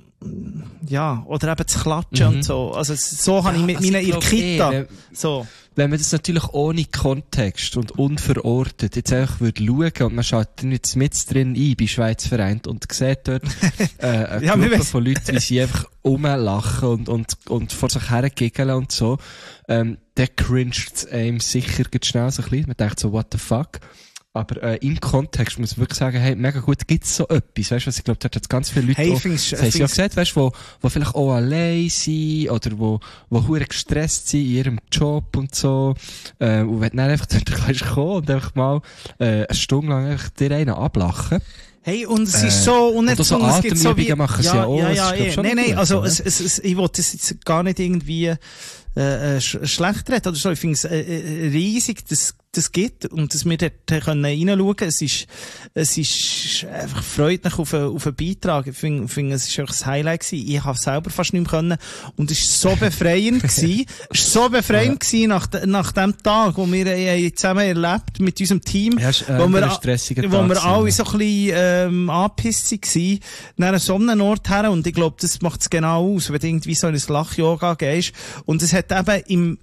Speaker 3: ja, oder eben zu klatschen
Speaker 2: mhm.
Speaker 3: und so. Also, so ja, habe ich mit
Speaker 2: also
Speaker 3: meinen Irkita,
Speaker 2: eh,
Speaker 3: so.
Speaker 2: Wenn man das natürlich ohne Kontext und unverortet jetzt einfach würde schauen und man schaut dann jetzt mit drin ein bei Schweiz vereint und sieht dort äh, eine
Speaker 3: ja,
Speaker 2: Gruppe von Leuten, wie sie einfach rumlachen und, und, und vor sich her giggeln und so, ähm, der cringed einem sicher ganz schnell so ein bisschen. Man denkt so, what the fuck? Aber äh, im Kontext muss man wirklich sagen, hey, mega gut, gibt's so etwas, weißt du, was ich glaube, da hat jetzt ganz viele Leute,
Speaker 3: hey,
Speaker 2: wo,
Speaker 3: find's,
Speaker 2: das haben sie ja gesagt, weißt du, wo, wo vielleicht auch allein sind, oder wo, wo hure gestresst sind in ihrem Job und so, äh, und wenn du dann einfach dort kannst kommen und einfach mal, äh, eine Stunde lang einfach dir einen ablachen.
Speaker 3: Hey, und es
Speaker 2: äh,
Speaker 3: ist so unerzogen,
Speaker 2: so
Speaker 3: es gibt so wie,
Speaker 2: machen sie ja, ja auch.
Speaker 3: Ja, ja, ja, nein, nein, also,
Speaker 2: gut,
Speaker 3: es, es, es, ich wollte das jetzt gar nicht irgendwie, äh, sch schlecht reden oder so. Ich finde es äh, äh, riesig, dass das gibt und dass wir dort können reinschauen können. Es ist, es ist einfach freundlich auf einen, auf einen Beitrag. Ich finde, find, es ist einfach das Highlight gewesen. Ich habe selber fast nicht mehr können und es ist so befreiend gewesen. Es ist so befreiend gewesen nach, nach dem Tag, wo wir äh, zusammen erlebt mit unserem Team,
Speaker 2: ja, ist, äh,
Speaker 3: wo wir,
Speaker 2: Tag
Speaker 3: wo wir alle so ein bisschen, ähm, angepisst waren, nach so einem Ort her, und ich glaube, das macht es genau aus, wenn du irgendwie so in ein Lach-Yoga gehst. Und es hat eben im,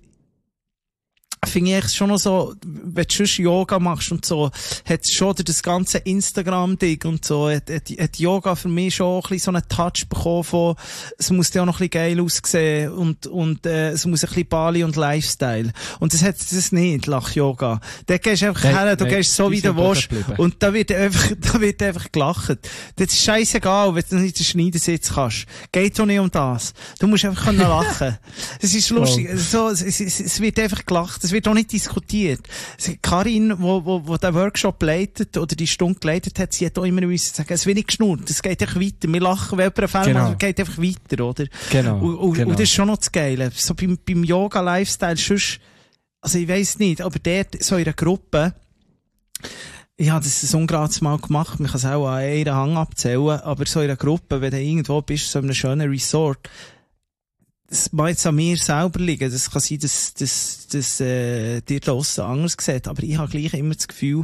Speaker 3: finde ich schon noch so, wenn du schon Yoga machst und so, hat es schon das ganze Instagram-Ding und so, hat, hat, hat Yoga für mich schon ein bisschen so einen Touch bekommen von, es muss ja auch noch ein bisschen geil aussehen und, und, äh, es muss ein bisschen Bali und Lifestyle. Und das hat das nicht, Lach-Yoga. Da gehst du einfach hey, her, du hey, gehst so wie du willst und da wird einfach, da wird einfach gelacht. Das ist scheissegal, wenn du nicht den Schneidersitz kannst. Geht doch nicht um das. Du musst einfach können lachen. Es ist lustig. So, es, es, es wird einfach gelacht. Es wird auch nicht diskutiert. Karin, wo, wo, wo den Workshop leitet, oder die Stunde geleitet hat, sie hat auch immer müssen sagen, es wird nicht geschnurrt, es geht einfach weiter. Wir lachen, wenn jemand einen Fall
Speaker 2: genau.
Speaker 3: macht, es geht einfach weiter, oder?
Speaker 2: Genau.
Speaker 3: Und, und,
Speaker 2: genau.
Speaker 3: und das ist schon noch das Geile. So beim, beim Yoga-Lifestyle, sonst, also ich weiss nicht, aber dort, so in einer Gruppe, ich habe das ein ungerades Mal gemacht, man kann es auch an einen Hang abzählen, aber so in einer Gruppe, wenn du irgendwo bist, so in einem schönen Resort, das mag jetzt an mir selber liegen. Das kann sein, dass, dass, dass äh, dir draussen anders sieht. Aber ich habe gleich immer das Gefühl,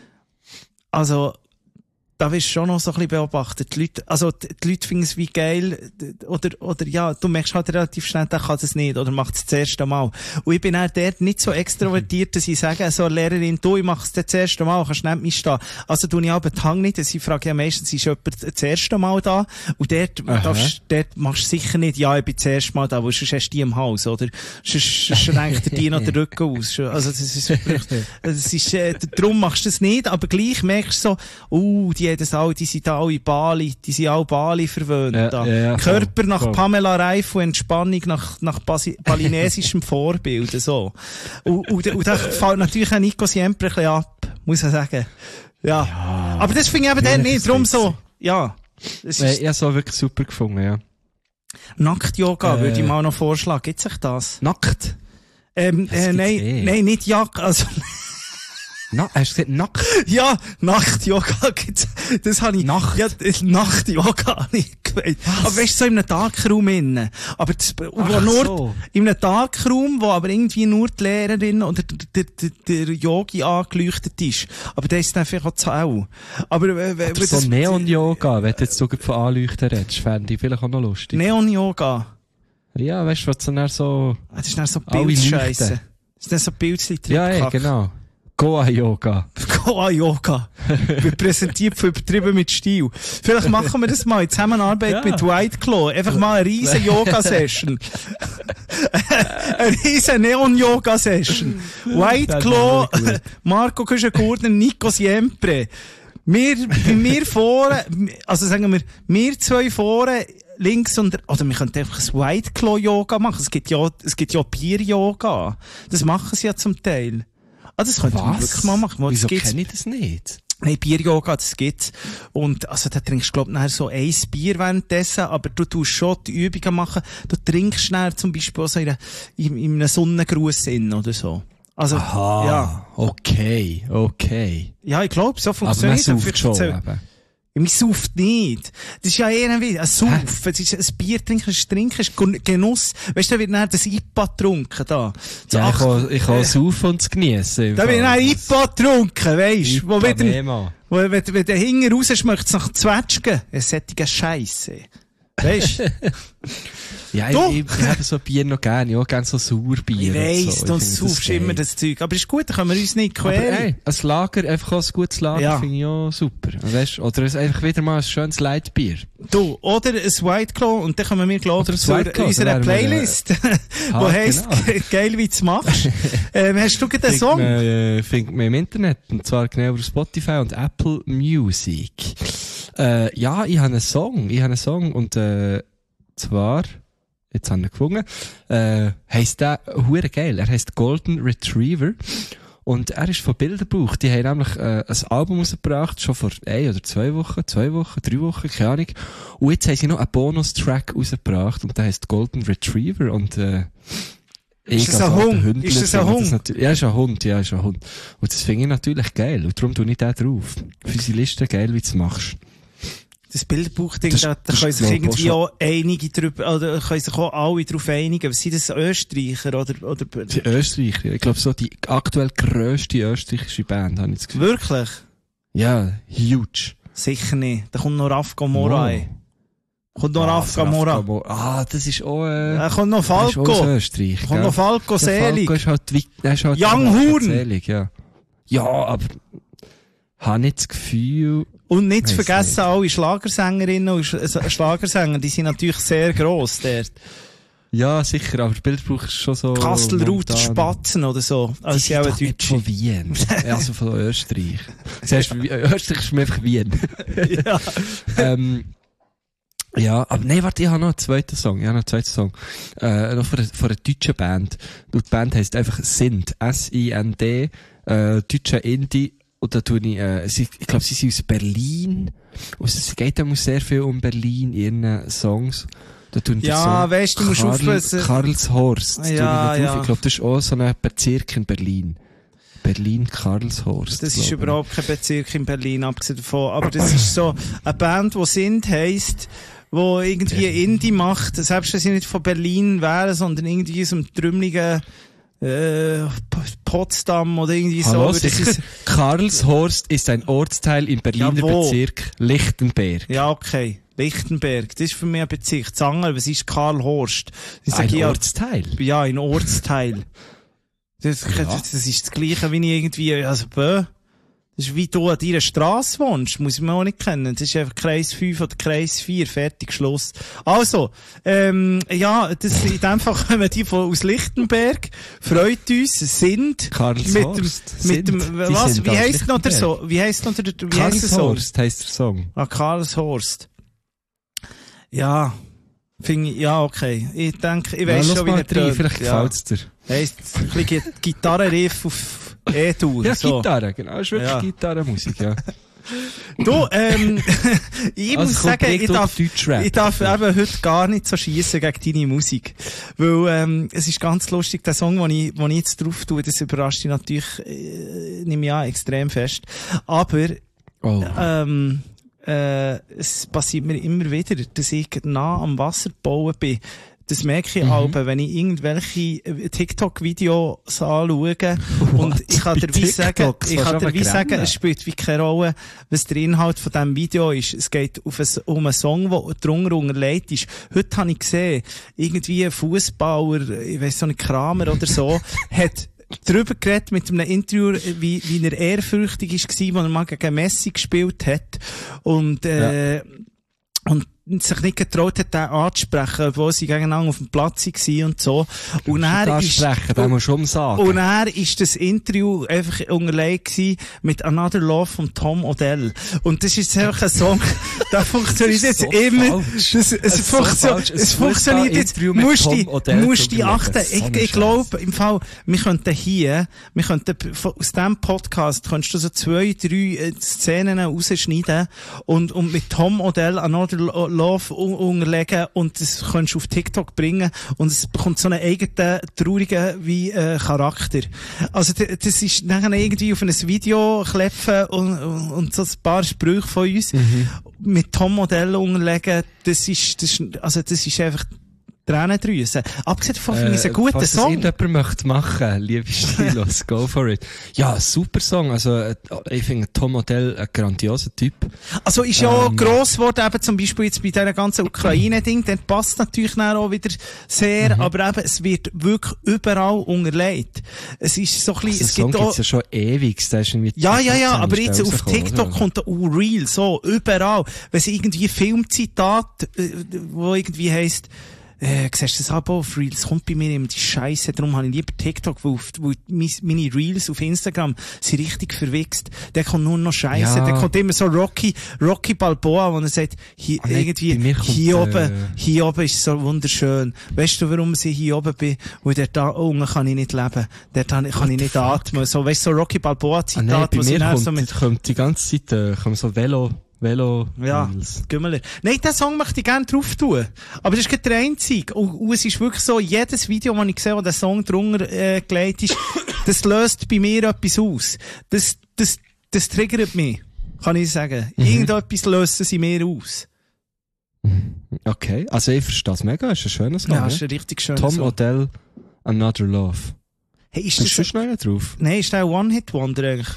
Speaker 3: also, da wirst du schon noch so ein bisschen beobachtet. Die Leute, also, die, die Leute finden es wie geil, oder, oder, ja, du merkst halt relativ schnell, der kann das nicht, oder macht es das erste Mal. Und ich bin auch dort nicht so extrovertiert, dass ich sage, so, Lehrerin, du, ich mach es das erste Mal, kannst nicht mitstehen. Also, tu ich aber den Hang nicht, ich frage ja meistens, ist jemand das erste Mal da? Und dort, darfst, dort machst du sicher nicht, ja, ich bin das erste Mal da, weil sonst hast du die im Haus, oder? Sonst, sonst renkt dir die noch den Rücken aus. Also, das ist, das ist, äh, darum machst du das nicht, aber gleich merkst du so, uh, die Die, das alle, die sind da alle Bali, die sind alle Bali verwöhnt. Ja, da. Ja, ja, Körper voll, nach voll. Pamela Reif und Entspannung nach, nach Basi- balinesischem Vorbild, so. Und, und, und da fällt natürlich auch Nico Siempre ein bisschen ab, muss ich sagen. Ja. ja aber das finde ich eben dann nicht, darum so, ja.
Speaker 2: Das ist ich habe so wirklich super gefunden, ja.
Speaker 3: Nackt-Yoga
Speaker 2: äh,
Speaker 3: würde ich mal noch vorschlagen, gibt sich das?
Speaker 2: Nackt?
Speaker 3: Ähm, äh, nein, eh. nein, nicht Jacke, also,
Speaker 2: Na, hast du gesagt, nackt?
Speaker 3: Ja, Nacht-Yoga gibt's. Das habe ich.
Speaker 2: Nacht?
Speaker 3: Ja, Nacht-Yoga habe ich gewählt. Aber weißt du, so in einem Darkraum innen. Aber das,
Speaker 2: Ach,
Speaker 3: wo nur,
Speaker 2: so.
Speaker 3: in einem Darkraum, wo aber irgendwie nur die Lehrerin oder der, der, der Yogi angeleuchtet ist. Aber der ist dann vielleicht auch zu hell. Aber, äh,
Speaker 2: oder so Neon-Yoga, wenn du jetzt sogar von Anleuchten redest, fände ich vielleicht auch noch lustig.
Speaker 3: Neon-Yoga?
Speaker 2: Ja, weißt du, was dann so,
Speaker 3: das ist dann so Bildscheisse. Das ist dann so Bildchen drin.
Speaker 2: Ja, ja, genau. Goa-Yoga.
Speaker 3: Goa-Yoga. Wird präsentiert von Übertrieben mit Stil. Vielleicht machen wir das mal in Zusammenarbeit ja. mit White Claw. Einfach mal eine riesen Yoga-Session. Eine riesen Neon-Yoga-Session. White Claw, Marco Kuschengurtner, Nico Siempre. Wir, wir vorne, also sagen wir, wir zwei vorne, links und, oder wir könnten einfach ein White Claw Yoga machen. Es gibt ja, es gibt ja Bier Yoga. Das machen sie ja zum Teil. Ah, das könnte man wirklich mal machen.
Speaker 2: Wieso kenne ich das nicht?
Speaker 3: Nein, Bier-Yoga, das gibt's. Und, also, da trinkst du, glaub ich, nachher so ein Bier währenddessen, aber du tust schon die Übungen machen. Du trinkst nachher zum Beispiel auch so in, in, in einem Sonnengruß in oder so. Also,
Speaker 2: aha,
Speaker 3: ja.
Speaker 2: Okay, okay.
Speaker 3: Ja, ich glaube, so funktioniert
Speaker 2: es. Aber schon, eben.
Speaker 3: Man sauft nicht. Das ist ja eher wie ein Saufen. Es ist ein Bier trinken, ein Trinken, ein Genuss. Weißt du, da wird dann das I P A getrunken, da.
Speaker 2: So ja, ich kann, ich kann äh, saufen und geniessen.
Speaker 3: Da wird dann I P A getrunken, weisst du. Wo wieder, wo, wenn, wenn der Hinger raus schmeckt, es nach Zwetschgen. Es sättige Scheisse. Weisst du?
Speaker 2: Ja, ich, ich, ich habe so Bier noch gerne. Ich auch gerne so Sauerbier.
Speaker 3: Ich weiss, so. du saufst immer das Zeug. Aber ist gut, dann können wir uns nicht quälen.
Speaker 2: Aber ey, ein Lager, einfach auch ein gutes Lager, ja. finde ich auch super. Weißt, oder einfach wieder mal ein schönes Lightbier.
Speaker 3: Du, oder ein White Claw, und dann kommen wir, glaube ich, zu unserer Playlist, die
Speaker 2: ah,
Speaker 3: heisst,
Speaker 2: genau.
Speaker 3: geil, wie du machst. ähm, hast du den Song?
Speaker 2: Äh, findet man im Internet, und zwar genau über Spotify und Apple Music. Äh, ja, ich habe einen Song, ich habe einen Song, und, äh, zwar, jetzt haben wir gefunden, äh, heisst der hure geil. Er heisst Golden Retriever. Und er ist von Bilderbuch. Die haben nämlich, äh, ein Album rausgebracht, schon vor ein oder zwei Wochen, zwei Wochen, drei Wochen, keine Ahnung. Und jetzt haben sie noch einen Bonus-Track rausgebracht, und der heisst Golden Retriever, und, äh,
Speaker 3: ist das ein Hund? Ist das ein Hund?
Speaker 2: Ja, ist ein Hund, ja, ist ein Hund. Und das finde ich natürlich geil. Und darum tue ich den drauf. Für unsere Liste geil, wie du es machst.
Speaker 3: Das Bilderbuch-Ding, da, da können sich irgendwie auch einige drüber, oder können sich auch alle drauf einigen. Was sind das, Österreicher, oder, oder?
Speaker 2: Die Österreicher. Ich glaube, so die aktuell grösste österreichische Band, habe ich das Gefühl.
Speaker 3: Wirklich?
Speaker 2: Ja, huge.
Speaker 3: Sicher nicht. Da kommt noch Raf Gamora. Oh. Kommt noch ah, Raf Gamora.
Speaker 2: Ah, das ist auch, äh,
Speaker 3: da kommt noch Falco.
Speaker 2: Das ist auch Österreich.
Speaker 3: Kommt noch Falco Selig.
Speaker 2: Falco ist halt, ist halt
Speaker 3: Young Horn.
Speaker 2: Selig, ja. Ja, aber, habe nicht das Gefühl.
Speaker 3: Und nicht zu vergessen, nicht. Alle Schlagersängerinnen und Schlagersänger, die sind natürlich sehr gross dort.
Speaker 2: Ja, sicher, aber Bilderbuch ist schon so...
Speaker 3: Kastelruther Spatzen oder so. Also
Speaker 2: die sind auch nicht von Wien. Also von Österreich. Siehst du, Österreich ist mir einfach Wien.
Speaker 3: Ja.
Speaker 2: ähm, ja, aber nein, warte, ich habe noch einen zweiten Song. Ich habe noch einen zweiten Song. Äh, noch von einer, von einer deutschen Band. Und die Band heisst einfach Sind. S I N D. Äh, deutscher Indie. Und da tue ich, äh, sie, ich glaube, sie sind aus Berlin. Und es geht auch sehr viel um Berlin in ihren Songs. Da tun die
Speaker 3: ja, weißt du, du musst
Speaker 2: Karl,
Speaker 3: aufpassen.
Speaker 2: Karlshorst.
Speaker 3: Ah, ja,
Speaker 2: ich,
Speaker 3: ja.
Speaker 2: ich glaube, das ist auch so ein Bezirk in Berlin. Berlin-Karlshorst.
Speaker 3: Das ist überhaupt kein Bezirk in Berlin, abgesehen davon. Aber das ist so eine Band, die Sind heisst, wo irgendwie Berlin. Indie macht, selbst wenn sie nicht von Berlin wären, sondern irgendwie so einem trümmeligen Äh, Potsdam oder irgendwie
Speaker 2: Hallo,
Speaker 3: so. Das ist,
Speaker 2: Karlshorst ist ein Ortsteil im Berliner
Speaker 3: ja,
Speaker 2: Bezirk Lichtenberg.
Speaker 3: Ja, okay. Lichtenberg. Das ist für mich ein Bezirk. Zanger, was ist Karlhorst?
Speaker 2: Ein
Speaker 3: ja,
Speaker 2: Ortsteil?
Speaker 3: Ja, ein Ortsteil. Das, ja. das, das ist das Gleiche, wie ich irgendwie, also, bäh. Das ist wie du an deiner Strasse wohnst, muss man auch nicht kennen. Das ist einfach Kreis fünf oder Kreis vier, fertig, Schluss. Also, ähm, ja, das, in dem Fall kommen die von, aus Lichtenberg, freut uns, sind,
Speaker 2: Karlshorst.
Speaker 3: Mit dem, mit dem, was, wie heisst noch der so, wie heisst noch der, wie heisst der Song?
Speaker 2: Karlshorst heisst der Song.
Speaker 3: Ah, Karlshorst. Ja. Finde ich, ja, okay. Ich denke, ich weiss
Speaker 2: ja,
Speaker 3: schon, wie
Speaker 2: er tönt. Vielleicht
Speaker 3: ja.
Speaker 2: gefällt's dir.
Speaker 3: Heisst, ein bisschen Gitarrenriff auf E-Dur.
Speaker 2: Ja,
Speaker 3: so.
Speaker 2: Gitarre, genau. Das ist wirklich ja. Gitarrenmusik, ja.
Speaker 3: Du, ähm, ich
Speaker 2: also
Speaker 3: muss sagen, ich darf, ich darf eben heute gar nicht so schiessen gegen deine Musik. Weil, ähm, es ist ganz lustig, der Song, den ich, den ich jetzt drauf tue, das überrascht dich natürlich, äh, nehme ich an, extrem fest. Aber,
Speaker 2: oh.
Speaker 3: ähm, Äh, es passiert mir immer wieder, dass ich nah am Wasser bauen bin. Das merke ich mhm. auch, wenn ich irgendwelche TikTok-Videos anschaue. Und ich kann dir wie sagen, ich kann dir wie sagen, es spielt wie keine Rolle, was der Inhalt von diesem Video ist. Es geht auf ein, um einen Song, der drunter unterlegt ist. Heute habe ich gesehen, irgendwie ein Fußballer, ich weiss so nicht, Kramer oder so, hat drüber geredet mit einem Interview, wie, wie er ehrfürchtig war, als er mal gegen Messi gespielt hat. Und, äh, ja. und sich nicht getraut hat, den anzusprechen, obwohl sie gegeneinander auf dem Platz waren und so. Und er ist,
Speaker 2: den musst du umsagen.
Speaker 3: Und er ist das Interview einfach unterlegt gewesen mit Another Love von Tom Odell. Und das ist einfach ein Song, der funktioniert jetzt so immer. Das, es, es, funktio so es funktioniert jetzt. Du musst die, musst die achten. Ich, ich glaube, im Fall, wir könnten hier, wir könnten, aus diesem Podcast kannst du so zwei, drei Szenen rausschneiden und, und mit Tom Odell Another Love Love unterlegen und das kannst du auf TikTok bringen und es bekommt so einen eigenen, traurigen wie äh, Charakter. Also das ist nachher irgendwie auf ein Video klepfen und, und, und so ein paar Sprüche von uns mhm. mit Tom Modell unterlegen, das ist, das ist, also das ist einfach Tränendrüsen. Abgesehen davon finde ich es ein guter
Speaker 2: falls
Speaker 3: Song.
Speaker 2: Falls das irgendjemand möchte machen, liebe Stilos, go for it. Ja, super Song. Also, ich finde Tom Odell ein grandioser Typ.
Speaker 3: Also, ist ja auch ähm, gross geworden, eben zum Beispiel jetzt bei dieser ganzen Ukraine-Ding, dann passt natürlich dann auch wieder sehr, mhm. aber eben, es wird wirklich überall unterlegt. Es ist so ein bisschen,
Speaker 2: also,
Speaker 3: es gibt
Speaker 2: Song
Speaker 3: auch...
Speaker 2: gibt's ja schon ewig, das ist irgendwie...
Speaker 3: Ja, ja, ja, aber jetzt auf TikTok oder? Kommt der Real, so, überall. Wenn es irgendwie Filmzitat, wo irgendwie heisst, Äh, siehst du das Abo auf Reels? Kommt bei mir immer die Scheiße. Darum habe ich lieber TikTok, weil, weil meine Reels auf Instagram sind richtig verwichst. Der kommt nur noch Scheiße. Ja. Der kommt immer so Rocky, Rocky Balboa, wo er sagt, hier, ah, irgendwie, kommt, hier oben, äh... hier oben ist so wunderschön. Weißt du, warum ich hier oben bin? Weil der da unten kann ich nicht leben. Dort kann ich nicht fuck? atmen. So, weißt du, so Rocky Balboa Zitat,
Speaker 2: ah, nee,
Speaker 3: was
Speaker 2: mir kommt,
Speaker 3: so mit...
Speaker 2: kommt die ganze Zeit, äh, kommt so Velo, Velo.
Speaker 3: Ja, Gümmeler. Nein, den Song möchte ich gerne drauf tun. Aber das ist gerade der einzige. Und, und es ist wirklich so, jedes Video, das ich sehe, wo der Song drunter, äh, gelegt ist, das löst bei mir etwas aus. Das, das, das triggert mich. Kann ich sagen. Mhm. Irgendetwas löst es in mir aus.
Speaker 2: Okay. Also ich verstehe das mega. Ist ein schöner Song.
Speaker 3: Ja, ist ein richtig schöner
Speaker 2: Tom
Speaker 3: Song.
Speaker 2: Tom Odell, Another Love.
Speaker 3: Hey, ist
Speaker 2: Hast
Speaker 3: das
Speaker 2: du schon drauf?
Speaker 3: Nein, ist der ein One-Hit-Wonder eigentlich?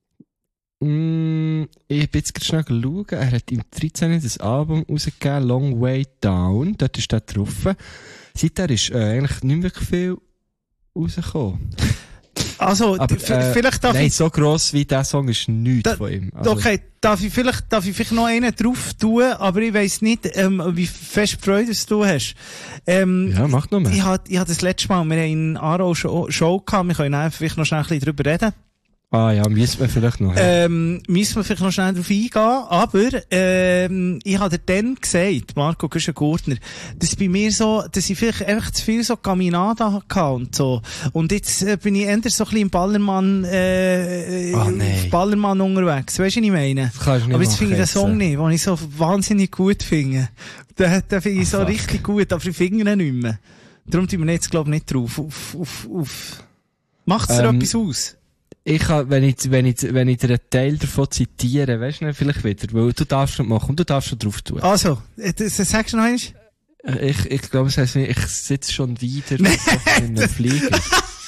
Speaker 2: Mm, ich bin jetzt gerade schnell schauen. Er hat im dreizehn das Album rausgegeben, Long Way Down. Dort ist der drauf. Seither ist äh, eigentlich nicht wirklich viel rausgekommen.
Speaker 3: Also,
Speaker 2: aber, äh,
Speaker 3: vielleicht darf
Speaker 2: nein,
Speaker 3: ich...
Speaker 2: so gross wie dieser Song ist nichts da, von ihm. Also,
Speaker 3: okay, darf ich vielleicht, darf ich vielleicht noch einen drauf tun, aber ich weiss nicht, ähm, wie fest Freude du hast. Ähm,
Speaker 2: ja, mach noch mal.
Speaker 3: Ich hatte ich hat das letzte Mal, wir haben in Aarau Show, Show gehabt, wir können einfach vielleicht noch schnell ein bisschen drüber reden.
Speaker 2: Ah ja, müssen wir vielleicht noch. Ja.
Speaker 3: Ähm, müssen wir vielleicht noch schnell drauf eingehen, aber ähm, ich habe dir dann gesagt, Marco Güschen-Gurtner, dass bei mir so, dass ich vielleicht einfach zu viel so Caminada hatte und so. Und jetzt äh, bin ich eher so ein bisschen im Ballermann, äh,
Speaker 2: oh, nee.
Speaker 3: Ballermann unterwegs. Weißt du, was ich meine?
Speaker 2: Das kannst du nicht
Speaker 3: aber jetzt finde ich den Song
Speaker 2: jetzt.
Speaker 3: nicht, den ich so wahnsinnig gut finde. Den, den finde ich
Speaker 2: oh,
Speaker 3: so
Speaker 2: fuck.
Speaker 3: richtig gut, aber ich finde ihn nicht mehr. Darum tun wir jetzt, glaube ich, nicht drauf. Auf, auf, auf. Macht es dir ähm, etwas aus?
Speaker 2: Ich kann, wenn ich, wenn ich, wenn ich dir einen Teil davon zitiere, weißt du nicht, vielleicht wieder, weil du darfst nicht machen und du darfst schon drauf tun.
Speaker 3: Also, das, das sagst du noch einmal?
Speaker 2: Ich, ich glaube, es heisst, ich sitze schon wieder in einem Flieger.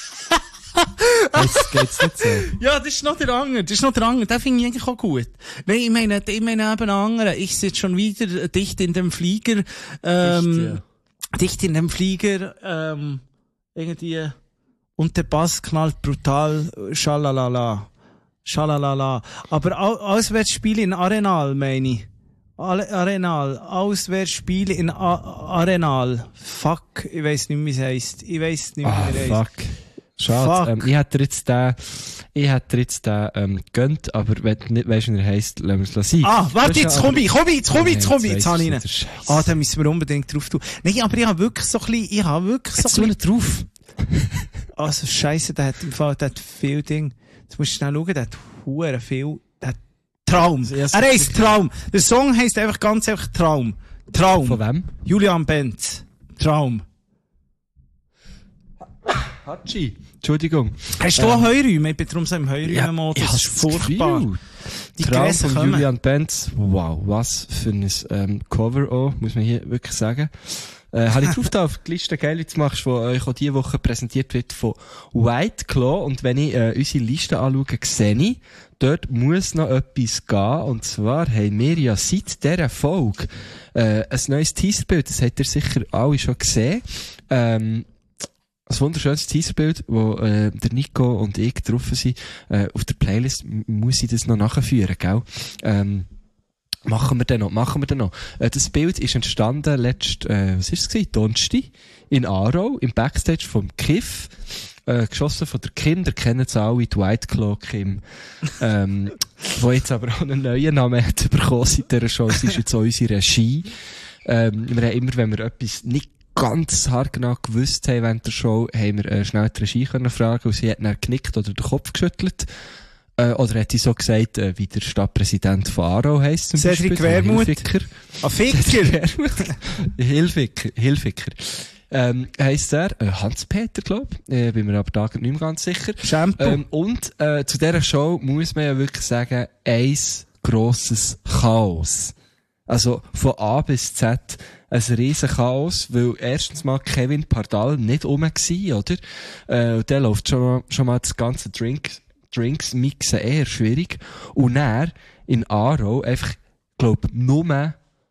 Speaker 2: Jetzt geht's nicht so.
Speaker 3: Ja, das ist noch der andere, das ist noch der andere, den finde ich eigentlich auch gut. Nein, ich meine, ich meine eben andere, ich sitze schon wieder dicht in dem Flieger, ähm, dicht, ja. dicht in dem Flieger, ähm, irgendwie, und der Bass knallt brutal, schalalala. Schalalala. Aber Auswärtsspiele in Arenal, meine ich. Arenal. Auswärtsspiele in A Arenal. Fuck, ich weiss nicht, wie es heisst. Ich weiss nicht, wie
Speaker 2: ah,
Speaker 3: es heisst.
Speaker 2: Fuck. Schade. Ähm, ich hätte jetzt den, ich hätte jetzt den, ähm, gönnt, aber wenn du nicht weißt, wie er heisst, lassen wir es sein.
Speaker 3: Ah, warte, jetzt komm ich, komm ich, jetzt komm ich, jetzt komm ich, jetzt habe ich ihn. Ah, da müssen wir unbedingt drauf tun. Nein, aber ich habe wirklich so ein bisschen, ich habe wirklich so ein bisschen
Speaker 2: drauf.
Speaker 3: Also, scheisse, der hat im Fall, der hat viel Ding. Jetzt musst du schnell schauen, der hat hure viel, der hat Traum. Er heisst Traum. Der Song heisst einfach ganz einfach Traum. Traum.
Speaker 2: Von wem?
Speaker 3: Julian Benz. Traum.
Speaker 2: Hatschi. Entschuldigung.
Speaker 3: Hast du ähm, auch Heuräume? Ich bin darum so im Heuräume-Modus.
Speaker 2: Ja,
Speaker 3: das ist furchtbar.
Speaker 2: Das Die Traum von kommen. Julian Benz. Wow, was für ein ähm, Cover auch, muss man hier wirklich sagen. Äh, habe ich drauf da auf die Liste, geil, jetzt machst, wo euch auch diese Woche präsentiert wird von White Claw. Und wenn ich äh, unsere Liste anschaue, sehe ich, dort muss noch etwas gehen. Und zwar haben wir ja seit dieser Folge äh, ein neues Teaserbild, das habt ihr sicher alle schon gesehen. Ähm, ein wunderschönes Teaserbild, wo äh, der Nico und ich drauf sind. Äh, auf der Playlist muss ich das noch nachführen, gell? Ähm, machen wir den noch, machen wir den noch. Äh, das Bild ist entstanden letzt, äh, was ist es gewesen? Donnerstag in Aarau, im Backstage vom Kiff. Äh, geschossen von der Kim, der kennen sie alle, die White Claw Kim. ähm, wo jetzt aber auch einen neuen Namen hat bekommen seit dieser Show. Sie ist jetzt auch unsere Regie. Ähm, wir haben immer, wenn wir etwas nicht ganz haargenau gewusst haben während der Show, haben wir äh, schnell die Regie können fragen und sie hat dann genickt oder den Kopf geschüttelt. Äh, oder hat sie so gesagt, äh, wie der Stadtpräsident von Aarau heisst zum
Speaker 3: Cedric
Speaker 2: Beispiel.
Speaker 3: Wermuth.
Speaker 2: Hilfiger.
Speaker 3: Ah, Ficker!
Speaker 2: Hilfiger. Hilfiger. Ähm, heisst er, äh, Hans-Peter, glaub, äh, bin mir aber da nicht mehr ganz sicher.
Speaker 3: Shampoo.
Speaker 2: Ähm, und, äh, zu dieser Show muss man ja wirklich sagen, eins grosses Chaos. Also, von A bis Z, ein riesen Chaos, weil erstens mal Kevin Pardal nicht rum war, oder? Äh, und der läuft schon mal, schon mal das ganze Drink, Drinks mixen eher schwierig. Und dann, in Aarau, einfach, glaub, nur,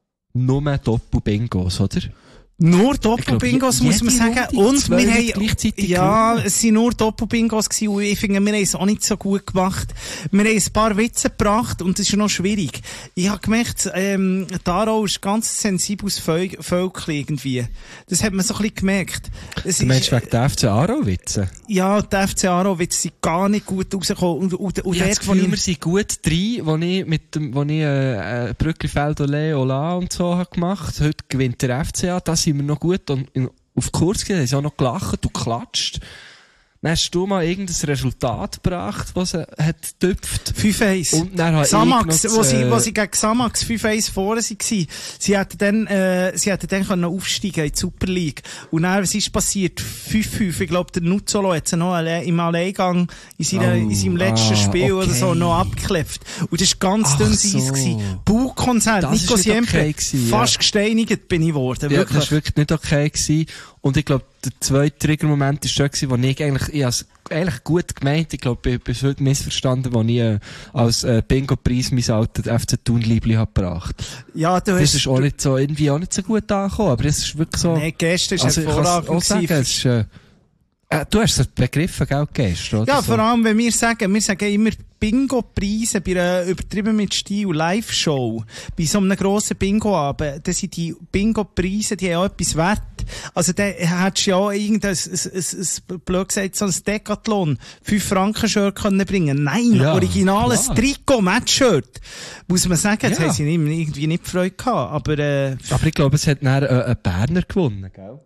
Speaker 2: nur Doppel-Bingos, oder?
Speaker 3: Nur Doppelbingos, muss man sagen. Und wir haben, ja, es sind nur Doppelbingos gewesen, und ich finde, wir haben es auch nicht so gut gemacht. Wir haben ein paar Witze gebracht, und das ist noch schwierig. Ich habe gemerkt, ähm, Aarau ist ganz sensibles Völkchen irgendwie. Das hat man so ein bisschen gemerkt. Es
Speaker 2: du meinst wegen der F C Aarau-Witze?
Speaker 3: Ja, die F C Aarau-Witze sind gar nicht gut rausgekommen. Und, und, und
Speaker 2: ich habe das Gefühl, wir sind gut drei, wo ich mit dem, wo ich, äh, Brücklifeld, Ole, Ola und so habe gemacht. Heute gewinnt der F C A, das sind wir noch gut und in, auf Kurs gehen, haben sie auch noch gelacht und geklatscht. Dann hast du mal irgendein Resultat gebracht, was sie hat getüpft.
Speaker 3: fünf eins.
Speaker 2: Und dann hat
Speaker 3: Xamax,
Speaker 2: ich
Speaker 3: wo sie,
Speaker 2: äh,
Speaker 3: wo sie gegen Xamax fünf eins vorne waren. Sie hätten dann, äh, sie hätten dann können aufsteigen in die Super League. Und dann, was ist passiert? fünf fünf. Ich glaube, der Nuzzolo hat sie noch alle, im Alleingang in, seiner,
Speaker 2: oh,
Speaker 3: in seinem letzten
Speaker 2: ah,
Speaker 3: Spiel
Speaker 2: okay.
Speaker 3: oder so noch abgeklebt. Und das war ganz
Speaker 2: Ach
Speaker 3: dünn
Speaker 2: so.
Speaker 3: Eis gewesen. Baukonzert, Nico Siempre.
Speaker 2: Okay gewesen,
Speaker 3: fast
Speaker 2: ja.
Speaker 3: gesteinigt bin ich geworden.
Speaker 2: Ja,
Speaker 3: wirklich.
Speaker 2: das war wirklich nicht okay gewesen. Und ich glaube, der zweite Triggermoment war der, wo ich eigentlich, ich has eigentlich gut gemeint, ich glaube, ich bin heute missverstanden, wo ich äh, als äh, Bingo-Preis mein altes F C Thun-Liebli habe gebracht.
Speaker 3: Ja, du
Speaker 2: das
Speaker 3: hast,
Speaker 2: ist auch nicht so, irgendwie auch nicht so gut angekommen, aber es ist wirklich so...
Speaker 3: Nee, gestern ist
Speaker 2: also
Speaker 3: hervorragend
Speaker 2: auch sagen, es ist, äh, äh, du hast es begriffen, gell, gestern, oder?
Speaker 3: Ja,
Speaker 2: so.
Speaker 3: vor allem, wenn wir sagen, wir sagen immer Bingo-Preise bei einer übertrieben mit Stil Live-Show. Bei so einem grossen Bingo-Abend, dann sind die Bingo-Preise, die haben auch etwas wert. Also, da hättest du ja auch irgendein, ein, ein, ein, blöd gesagt, so ein Decathlon, fünf Franken Shirt können bringen. Nein,
Speaker 2: ja,
Speaker 3: originales
Speaker 2: klar.
Speaker 3: Trikot, Match-Shirt. Muss man sagen, das
Speaker 2: Ja.
Speaker 3: haben sie irgendwie nicht Freude gehabt, aber, äh,
Speaker 2: Aber ich glaube, es hat dann äh, ein Berner gewonnen, gell?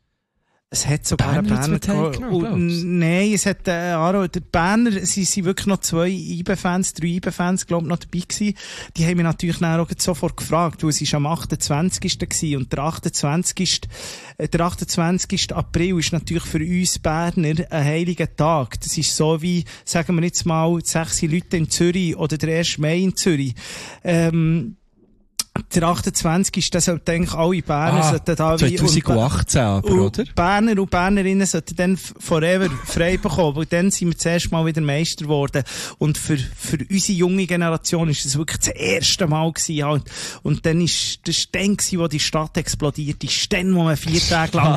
Speaker 3: es hat sogar
Speaker 2: Berner
Speaker 3: einen
Speaker 2: hat's
Speaker 3: Berner
Speaker 2: mit
Speaker 3: gehabt.
Speaker 2: heimgenommen,
Speaker 3: Und-
Speaker 2: glaubst du?
Speaker 3: Nein, es hat, äh, Aro, der Berner, sie sind wirklich noch zwei I B E-Fans, drei I B E-Fans, glaub ich, noch dabei gewesen. Die haben mich natürlich dann auch sofort gefragt, weil es ist am achtundzwanzigsten gewesen. Und der achtundzwanzigste äh, der achtundzwanzigste April ist natürlich für uns Berner ein heiliger Tag. Das ist so wie, sagen wir jetzt mal, sechs Leute in Zürich oder der erste Mai in Zürich. Ähm, Der achtundzwanzigste Das sollten eigentlich alle Berner
Speaker 2: Ah,
Speaker 3: sollten da wie...
Speaker 2: zwanzig achtzehn aber,
Speaker 3: und
Speaker 2: oder?
Speaker 3: Berner und Bernerinnen sollten dann forever frei bekommen, weil dann sind wir das erste Mal wieder Meister geworden. Und für, für unsere junge Generation ist das wirklich das erste Mal gewesen, halt. Und dann ist, das ist dann gewesen, wo die Stadt explodiert ist. Dann, wo man vier Tage lang,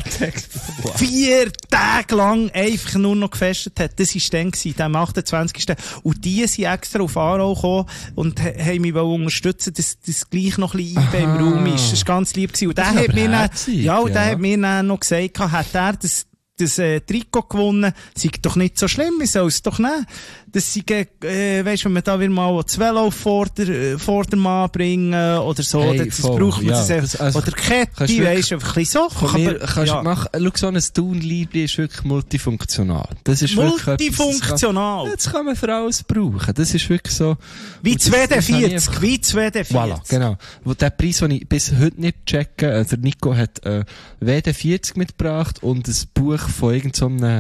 Speaker 3: vier Tage lang einfach nur noch gefestet hat. Das ist dann gewesen, am achtundzwanzigsten Und die sind extra auf Aarau gekommen und ha- haben mich unterstützen, dass das gleich noch ein bisschen I B im
Speaker 2: Aha.
Speaker 3: Raum ist. Das war ganz lieb gewesen. Und der
Speaker 2: Das ist
Speaker 3: hat
Speaker 2: aber
Speaker 3: mir dann,
Speaker 2: herzig,
Speaker 3: ja, und der
Speaker 2: ja.
Speaker 3: hat mir dann noch gesagt, hat er das, das äh, Trikot gewonnen, sei doch nicht so schlimm, wir sollen es doch nehmen. Das sei, äh, weisst, wenn man da wieder mal das Velo vor der, äh, vor der Mann bringen oder so,
Speaker 2: Hey,
Speaker 3: oder das
Speaker 2: voll,
Speaker 3: braucht man
Speaker 2: ja.
Speaker 3: das einfach.
Speaker 2: Das- also,
Speaker 3: oder Kette,
Speaker 2: kannst du
Speaker 3: weisst, einfach ein bisschen so.
Speaker 2: Von mir,
Speaker 3: Aber,
Speaker 2: kannst
Speaker 3: ja.
Speaker 2: du machen, schau, so ein Thun-Liebli ist wirklich multifunktional. Das ist wirklich etwas,
Speaker 3: Multifunktional.
Speaker 2: Das kann, das kann man für alles brauchen. Das ist wirklich so.
Speaker 3: Wie
Speaker 2: und das- das habe ich
Speaker 3: vierzig,
Speaker 2: einfach-
Speaker 3: wie vierzig.
Speaker 2: Voilà, genau. Wo der Preis, den ich bis heute nicht checke, äh, der Nico hat, äh, W D vierzig mitgebracht und ein Buch von irgendeinem so einem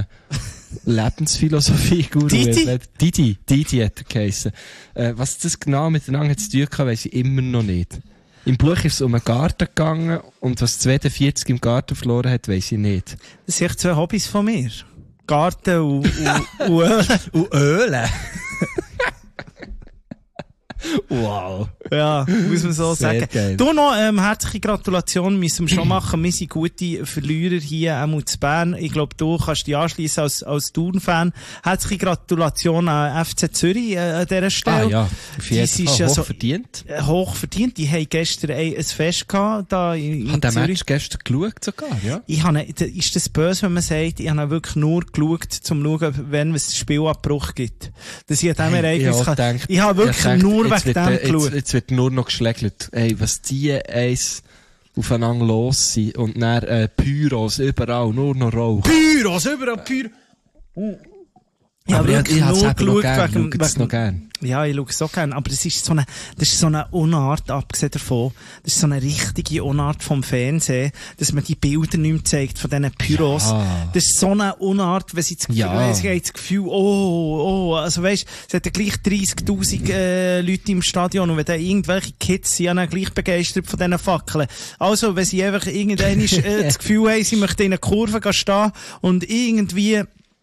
Speaker 2: Lebensphilosophie-Guru.
Speaker 3: Didi?
Speaker 2: Didi, Didi hat er geheissen. Äh, was das genau miteinander zu tun hat, weiss ich immer noch nicht. Im Buch ist es um einen Garten gegangen und was das W D vierzig im Garten verloren hat, weiss ich nicht.
Speaker 3: Das sind echt zwei Hobbys von mir. Garten und, und, und Öl.
Speaker 2: Und Öle. Wow.
Speaker 3: Ja, muss man so
Speaker 2: Sehr
Speaker 3: sagen.
Speaker 2: geil.
Speaker 3: Du noch, ähm, herzliche Gratulation müssen wir schon machen. Wir sind gute Verlierer hier auch zu Bern. Ich glaube, du kannst dich anschliessen als, als Thun-Fan. Herzliche Gratulation an F C Zürich äh, an dieser Stelle.
Speaker 2: Ah ja, auf jeden
Speaker 3: Die
Speaker 2: Fall
Speaker 3: ist
Speaker 2: hoch
Speaker 3: so,
Speaker 2: verdient.
Speaker 3: äh, hoch verdient. Die haben gestern ein, ein Fest gehabt, da in, in
Speaker 2: Hat der
Speaker 3: Zürich.
Speaker 2: Match gestern geschaut sogar, ja?
Speaker 3: Ich habe, ist das böse, wenn man sagt, ich habe wirklich nur geschaut, zum zu schauen, wenn es einen Spielabbruch gibt. Dass ich an dem
Speaker 2: Hey,
Speaker 3: Ereignis
Speaker 2: ich
Speaker 3: kann.
Speaker 2: hab gedacht-
Speaker 3: Ich habe wirklich
Speaker 2: ich hab gedacht,
Speaker 3: nur
Speaker 2: jetzt
Speaker 3: wegen
Speaker 2: wird,
Speaker 3: dem
Speaker 2: äh,
Speaker 3: geschaut.
Speaker 2: Jetzt, jetzt wird nur noch geschlägelt. Ey, was die eins aufeinander los sind und dann, äh, Pyros überall, nur noch Rauch.
Speaker 3: Pyros, überall Pyros. Ja,
Speaker 2: aber ich,
Speaker 3: wirklich
Speaker 2: ich hab's
Speaker 3: nur
Speaker 2: eben noch
Speaker 3: geschaut
Speaker 2: gern,
Speaker 3: wegen-
Speaker 2: schaut es noch
Speaker 3: wegen-
Speaker 2: gern.
Speaker 3: Ja, ich schaue es so gerne, aber das ist so eine, das ist so eine Unart, abgesehen davon, das ist so eine richtige Unart vom Fernsehen, dass man die Bilder nicht mehr zeigt von diesen Pyros.
Speaker 2: Ja.
Speaker 3: Das ist so eine Unart, wenn sie das Gefühl,
Speaker 2: Ja.
Speaker 3: wenn sie hat das Gefühl, oh, oh, also weisst, es hat ja gleich dreissigtausend, äh, Leute im Stadion und wenn dann irgendwelche Kids sind, dann gleich begeistert von diesen Fackeln. Also, wenn sie einfach irgendwann äh, das Gefühl haben, sie möchten in einer Kurve gehen stehen und irgendwie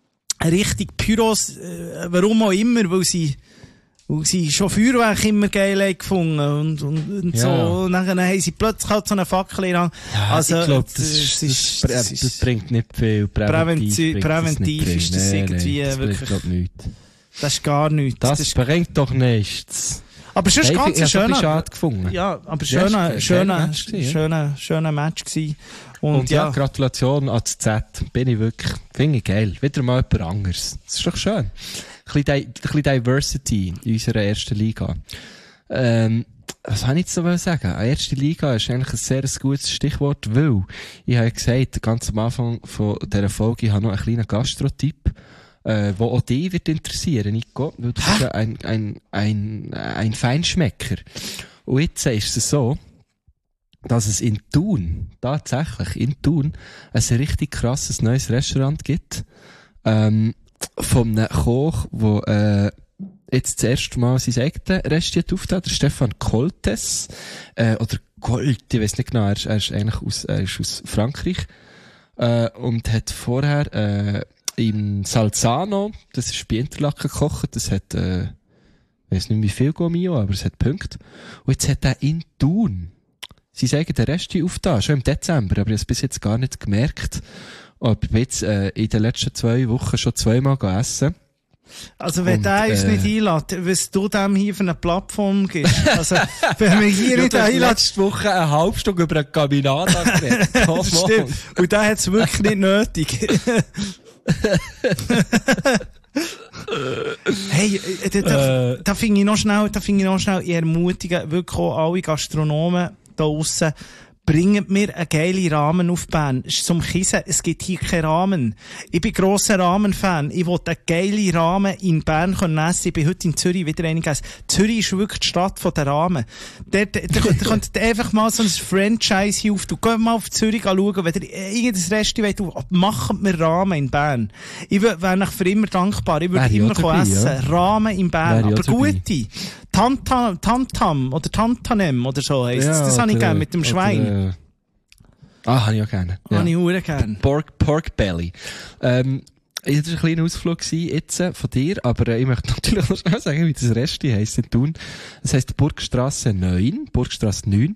Speaker 3: richtig Pyros, äh, warum auch immer, weil sie, weil sie schon Feuerwerk immer geil haben gefunden und, und, und
Speaker 2: Ja.
Speaker 3: so. Und dann haben sie plötzlich halt so eine Fackel in der Hand.
Speaker 2: Ja,
Speaker 3: also,
Speaker 2: ich glaube, das,
Speaker 3: das
Speaker 2: ist,
Speaker 3: ist-
Speaker 2: das,
Speaker 3: das
Speaker 2: das,
Speaker 3: ist-
Speaker 2: das bringt nicht viel. Präventiv,
Speaker 3: Präventiv-
Speaker 2: bringt das
Speaker 3: präventiv
Speaker 2: nicht
Speaker 3: ist das
Speaker 2: viel.
Speaker 3: irgendwie
Speaker 2: nee, das
Speaker 3: wirklich-
Speaker 2: bringt, glaub, nichts.
Speaker 3: Das ist gar nichts.
Speaker 2: Das,
Speaker 3: Das ist,
Speaker 2: bringt doch nichts.
Speaker 3: aber es ist
Speaker 2: Hey,
Speaker 3: ganz
Speaker 2: ich
Speaker 3: ein
Speaker 2: hab's ein bisschen
Speaker 3: schöner,
Speaker 2: schade gefunden.
Speaker 3: ja, aber
Speaker 2: Ja, ist
Speaker 3: schöner,
Speaker 2: ein
Speaker 3: schöner,
Speaker 2: geiles Match gewesen, ja.
Speaker 3: schöner, schöner Match gewesen. Und,
Speaker 2: Und ja,
Speaker 3: ja,
Speaker 2: Gratulation an das Z. Bin ich wirklich, finde ich geil. Wieder mal jemand anderes. Das ist doch schön. Ein bisschen, Di- ein bisschen Diversity in unserer ersten Liga. Ähm, was habe ich jetzt so sagen? Eine erste Liga ist eigentlich ein sehr gutes Stichwort, weil ich habe gesagt, ganz am Anfang von dieser Folge, ich habe noch einen kleinen Gastro-Tipp, äh, wo auch dich wird interessieren, Nico, weil du bist ja ein, ein, ein, ein Feinschmecker. Und jetzt ist es so, dass es in Thun, tatsächlich in Thun, ein richtig krasses neues Restaurant gibt, ähm, von einem Koch, der, äh, jetzt das erste Mal sein eigenes Restaurant auftat, der Stefan Coltes, äh, oder Gold, ich weiss nicht genau, er ist, er ist eigentlich aus, er ist aus Frankreich, äh, und hat vorher, äh, im Salzano, das ist bei Interlaken gekocht, das hat, äh, ich weiss nicht wie viel Gomio, aber es hat Punkte. Und jetzt hat er in Thun sein eigenes Restaurant aufgetan, schon im Dezember, aber ich habe es bis jetzt gar nicht gemerkt. Aber ich bin jetzt äh, in den letzten zwei Wochen schon zweimal essen.
Speaker 3: also wenn
Speaker 2: und,
Speaker 3: der uns
Speaker 2: äh,
Speaker 3: nicht einlädt, was du dem hier für eine Plattform gibst, also, wenn wir hier nicht einlädt,
Speaker 2: letzte Woche eine halbe Stunde über eine Caminada geredet.
Speaker 3: das stimmt. Und der hat es wirklich nicht nötig. Hey, äh, da, da,
Speaker 2: Äh.
Speaker 3: da finde ich noch schnell, da finde ich noch schnell, ich ermutige wirklich auch alle Gastronomen da draussen, bringt mir einen geilen Rahmen auf Bern. Es ist zum Kissen, es gibt hier keinen Rahmen. Ich bin grosser Ramen-Fan. Ich will einen geilen Rahmen in Bern können essen. Ich bin heute in Zürich wieder einig gegessen. Zürich ist wirklich die Stadt von der Ramen. Da, da, da, da könnt ihr einfach mal so ein Franchise hier auf. Du geht mal auf Zürich schauen, wenn ihr irgendein Restaurant wollt, macht mir Ramen in Bern. Ich wäre euch für immer dankbar. Ich würde
Speaker 2: Wäre ich
Speaker 3: immer
Speaker 2: auch dabei,
Speaker 3: essen.
Speaker 2: ja.
Speaker 3: Ramen in Bern.
Speaker 2: Wäre ich
Speaker 3: Aber
Speaker 2: auch dabei.
Speaker 3: gute. Tantam, Tantam oder Tantanem oder so heisst das. Das habe ich
Speaker 2: oder,
Speaker 3: gerne mit dem
Speaker 2: oder,
Speaker 3: Schwein.
Speaker 2: äh, ah, habe ich auch gerne. Ja.
Speaker 3: Habe ich hure gern.
Speaker 2: Pork, Pork Belly. Ähm, das war ein kleiner Ausflug gewesen, jetzt, äh, von dir, aber äh, ich möchte natürlich noch schnell sagen, wie das Resti heisst in Thun. Es heisst Burgstrasse neun, Burgstrasse neun.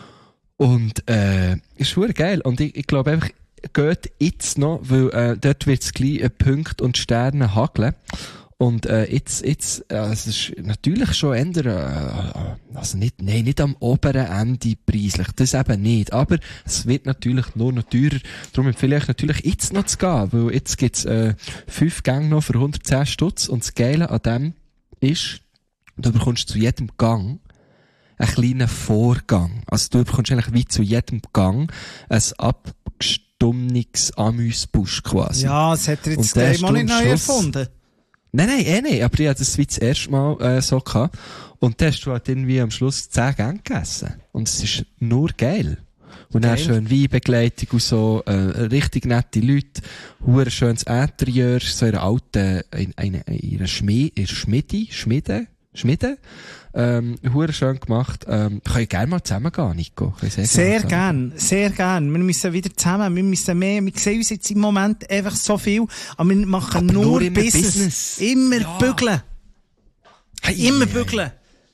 Speaker 2: Und, äh, ist verdammt geil. Und ich, ich glaube einfach, geht jetzt noch, weil, äh, dort wird es gleich äh, Punkte und Sterne hageln. Und, äh, jetzt, jetzt, äh, es ist natürlich schon eher, äh, also nicht, nein, nicht am oberen Ende preislich. Das eben nicht. Aber es wird natürlich nur noch teurer. Darum empfehle ich natürlich jetzt noch zu gehen, weil jetzt gibt's, äh, fünf Gänge noch für hundertzehn Stutz. Und das Geile an dem ist, du bekommst zu jedem Gang einen kleinen Vorgang. Also du bekommst eigentlich wie zu jedem Gang ein abgestummtes Amüsbusch quasi.
Speaker 3: Ja, das hat er jetzt
Speaker 2: Und der
Speaker 3: gleich mal nicht
Speaker 2: Stunde
Speaker 3: neu
Speaker 2: Schluss-
Speaker 3: erfunden.
Speaker 2: Nein, nein, eh nicht. Aber ich hatte das wie das erste Mal äh, so gehabt. Und dann hast du halt irgendwie am Schluss zehn Gänge gegessen. Und es ist nur geil. Und dann
Speaker 3: Geil.
Speaker 2: schön Weinbegleitung und so, äh, richtig nette Leute, hure schönes Interieur, so in einer alten, in, in, in einer Schmiede, in einer Schmiede, Schmiede, Schmiede, ähm, hure schön gemacht. Ähm, können wir gerne mal zusammen gehen, Nico? Können wir
Speaker 3: Sehr
Speaker 2: gerne
Speaker 3: gern, sehr gern. Wir müssen wieder zusammen, wir müssen mehr, wir sehen uns jetzt im Moment einfach so viel, aber wir machen
Speaker 2: Aber
Speaker 3: nur,
Speaker 2: nur immer
Speaker 3: Business.
Speaker 2: Business.
Speaker 3: Immer
Speaker 2: Ja.
Speaker 3: bügeln.
Speaker 2: Hey,
Speaker 3: Immer
Speaker 2: hey,
Speaker 3: bügeln.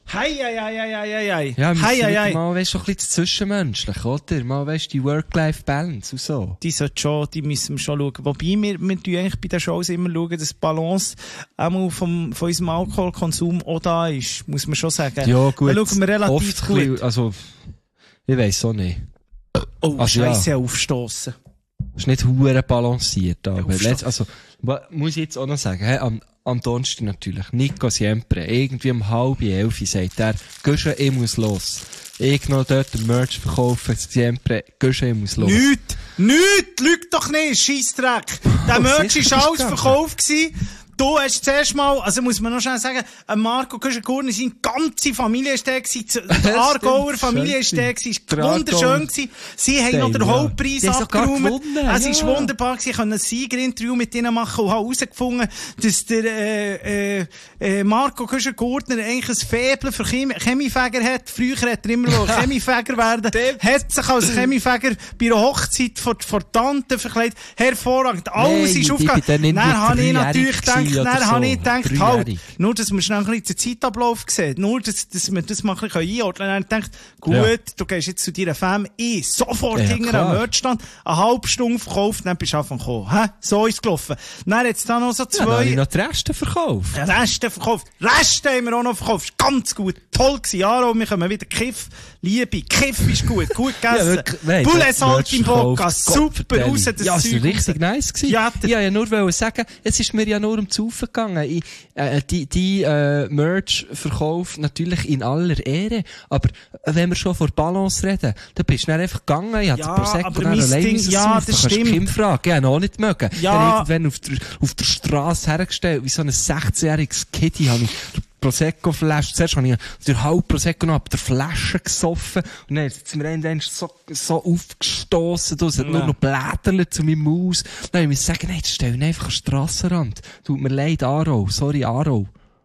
Speaker 3: Hei, hei, hei, hei, hei, hei.
Speaker 2: Ja, wir
Speaker 3: hei,
Speaker 2: sind
Speaker 3: hei,
Speaker 2: wieder
Speaker 3: hei.
Speaker 2: mal, weißt du, so ein bisschen zwischenmenschlich, oder? Mal, weißt du, die Work-Life-Balance und so.
Speaker 3: Die sollte schon, die müssen wir schon schauen. Wobei wir, wir tun eigentlich bei den Shows immer schauen, dass die Balance einmal vom, von unserem Alkoholkonsum auch da ist, muss man schon sagen.
Speaker 2: Ja, gut.
Speaker 3: Da schauen wir relativ
Speaker 2: Oft
Speaker 3: gut.
Speaker 2: Bisschen, also, ich weiss auch nicht.
Speaker 3: Oh,
Speaker 2: also,
Speaker 3: Scheisse
Speaker 2: ja.
Speaker 3: aufstossen.
Speaker 2: Ist nicht hure balanciert, aber
Speaker 3: Aufstoßen.
Speaker 2: letzt, also, wa- muss ich jetzt auch noch sagen, hey, am, am Donnerstag natürlich, Nico Siempre, irgendwie um halb elf sagt er, Guschen, ich muss los. Ich noch dort den Merch verkaufen, Siempre, Guschen, ich muss los.
Speaker 3: Nicht! Nicht! Lüg doch nicht! Scheissdreck! Der Merch
Speaker 2: sicher
Speaker 3: war alles
Speaker 2: ist es
Speaker 3: verkauft gewesen. Du hast zuerst mal, also muss man noch schnell sagen, ein Marco Köschen-Gurner, seine ganze Familie ist da gewesen, die Aargauer Familie ist da gewesen, ist
Speaker 2: Der
Speaker 3: wunderschön
Speaker 2: Aargauer
Speaker 3: gewesen. Sie haben noch den
Speaker 2: ja.
Speaker 3: Hauptpreis
Speaker 2: Die haben sogar
Speaker 3: abgeräumt.
Speaker 2: gewonnen,
Speaker 3: Es ist
Speaker 2: ja.
Speaker 3: wunderbar gewesen, ich konnte ein Siegerinterview mit ihnen machen und habe herausgefunden, dass der, äh, äh, äh, Marco Köschen-Gurner eigentlich ein Faible für Chemie- Chemiefäger hat. Früher hat er immer noch Chemiefäger werden. Hat sich als Chemiefäger bei einer Hochzeit vor, vor Tante verkleidet. Hervorragend. Alles
Speaker 2: Nein,
Speaker 3: ist
Speaker 2: ich
Speaker 3: aufgegangen.
Speaker 2: bin dann nicht
Speaker 3: Dann habe ich
Speaker 2: dreijährig
Speaker 3: natürlich gedacht,
Speaker 2: gewesen oder
Speaker 3: dann habe ich
Speaker 2: so.
Speaker 3: gedacht, halt,
Speaker 2: Dreijährig.
Speaker 3: nur, dass wir schnell ein bisschen den Zeitablauf sehen, nur, dass, dass wir das mal ein bisschen einordnen können. Dann habe ich gedacht, gut,
Speaker 2: Ja.
Speaker 3: du gehst jetzt zu deiner Fam, ich sofort
Speaker 2: Ja,
Speaker 3: hinter
Speaker 2: klar.
Speaker 3: am Merchstand, eine halbe Stunde verkauft, dann bist du einfach gekommen. Hä? So ist es gelaufen. Dann hat es dann noch so
Speaker 2: Ja, dann habe ich
Speaker 3: zwei,
Speaker 2: noch die Reste verkauft.
Speaker 3: Reste verkauft. Reste haben wir auch noch verkauft. Ganz gut. Toll gewesen. Jaro, wir kommen wieder Kiff. Liebe. Kiff ist gut. Gut gegessen.
Speaker 2: wirklich, nein,
Speaker 3: Poulet
Speaker 2: das
Speaker 3: Salt im
Speaker 2: Merch
Speaker 3: Vodka.
Speaker 2: verkauft.
Speaker 3: Super.
Speaker 2: Gott
Speaker 3: Raus,
Speaker 2: vertelle.
Speaker 3: das
Speaker 2: Ja, es
Speaker 3: Zeug
Speaker 2: war richtig
Speaker 3: raus.
Speaker 2: nice gewesen.
Speaker 3: Ja,
Speaker 2: ich wollte ja nur wollen sagen, es ist mir ja nur um zu Saufen gegangen. Ich, äh, die, die, äh, Merch-Verkauf natürlich in aller Ehre. Aber wenn wir schon vor Balance reden, dann bist du dann einfach gegangen. Ich hatte
Speaker 3: Ja,
Speaker 2: Prosecco
Speaker 3: aber
Speaker 2: dann
Speaker 3: mein
Speaker 2: allein
Speaker 3: Ding-
Speaker 2: müssen
Speaker 3: ja,
Speaker 2: saufen.
Speaker 3: das
Speaker 2: Kannst du
Speaker 3: stimmt.
Speaker 2: Kim fragen. Ich habe ihn auch nicht mögen.
Speaker 3: Ja.
Speaker 2: Dann irgendwann auf der, auf der Straße hergestellt, wie so ein sechzehnjähriges Kitty, habe ich Prosecco-Flasche, zuerst habe ich durch halb Prosecco noch ab der Flasche gesoffen und dann ist mir irgendwann so, so aufgestossen, da, es hat
Speaker 3: Ja.
Speaker 2: nur noch Blätterle zu meinem Maus. Dann habe ich mir gesagt, nein, jetzt stell ihn einfach an den Strassenrand. Tut mir leid, Aro, sorry, Aro.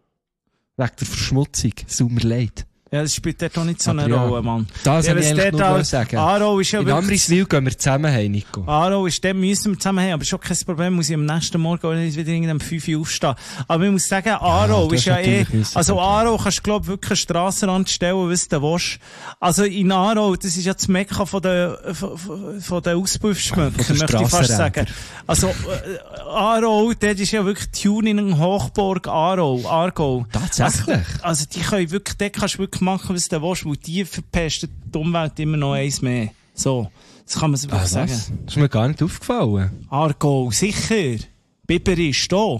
Speaker 2: Wegen der Verschmutzung, es tut mir leid.
Speaker 3: Ja, das spielt dort auch nicht so eine
Speaker 2: Aber ja.
Speaker 3: Rolle, Mann.
Speaker 2: Das
Speaker 3: Ja,
Speaker 2: habe ich
Speaker 3: was
Speaker 2: eigentlich
Speaker 3: dort
Speaker 2: nur
Speaker 3: auch-
Speaker 2: sagen.
Speaker 3: Aarau ist ja
Speaker 2: In
Speaker 3: wirklich...
Speaker 2: Amriswil gehen wir zusammen heim, Nico.
Speaker 3: Aarau ist, dem müssen wir zusammen haben, aber schon kein Problem, muss ich am nächsten Morgen auch nicht wieder irgendeinem fünf Uhr aufstehen. Aber ich muss sagen, Aarau
Speaker 2: das
Speaker 3: ist ja
Speaker 2: ist
Speaker 3: eh,
Speaker 2: natürlich müssen.
Speaker 3: also Aarau kannst du, glaub ich, wirklich einen Strassenrand stellen, was du willst. Also in Aarau, das ist ja das Mekka von den, von, von- von den Auspuffschmöcken,
Speaker 2: Von den
Speaker 3: möchte ich fast
Speaker 2: Strassenrädern.
Speaker 3: sagen. Also, äh, Aarau, dort ist ja wirklich Tuning Hochburg Aarau, Aargau.
Speaker 2: Tatsächlich?
Speaker 3: Also, also die können wirklich, dort kannst du wirklich machen, was du willst, weil die verpesten die Umwelt immer noch eins mehr. So. Das kann man so
Speaker 2: Ah,
Speaker 3: wirklich
Speaker 2: was?
Speaker 3: sagen.
Speaker 2: Das ist mir gar nicht aufgefallen.
Speaker 3: Aargau, sicher. Biber ist da.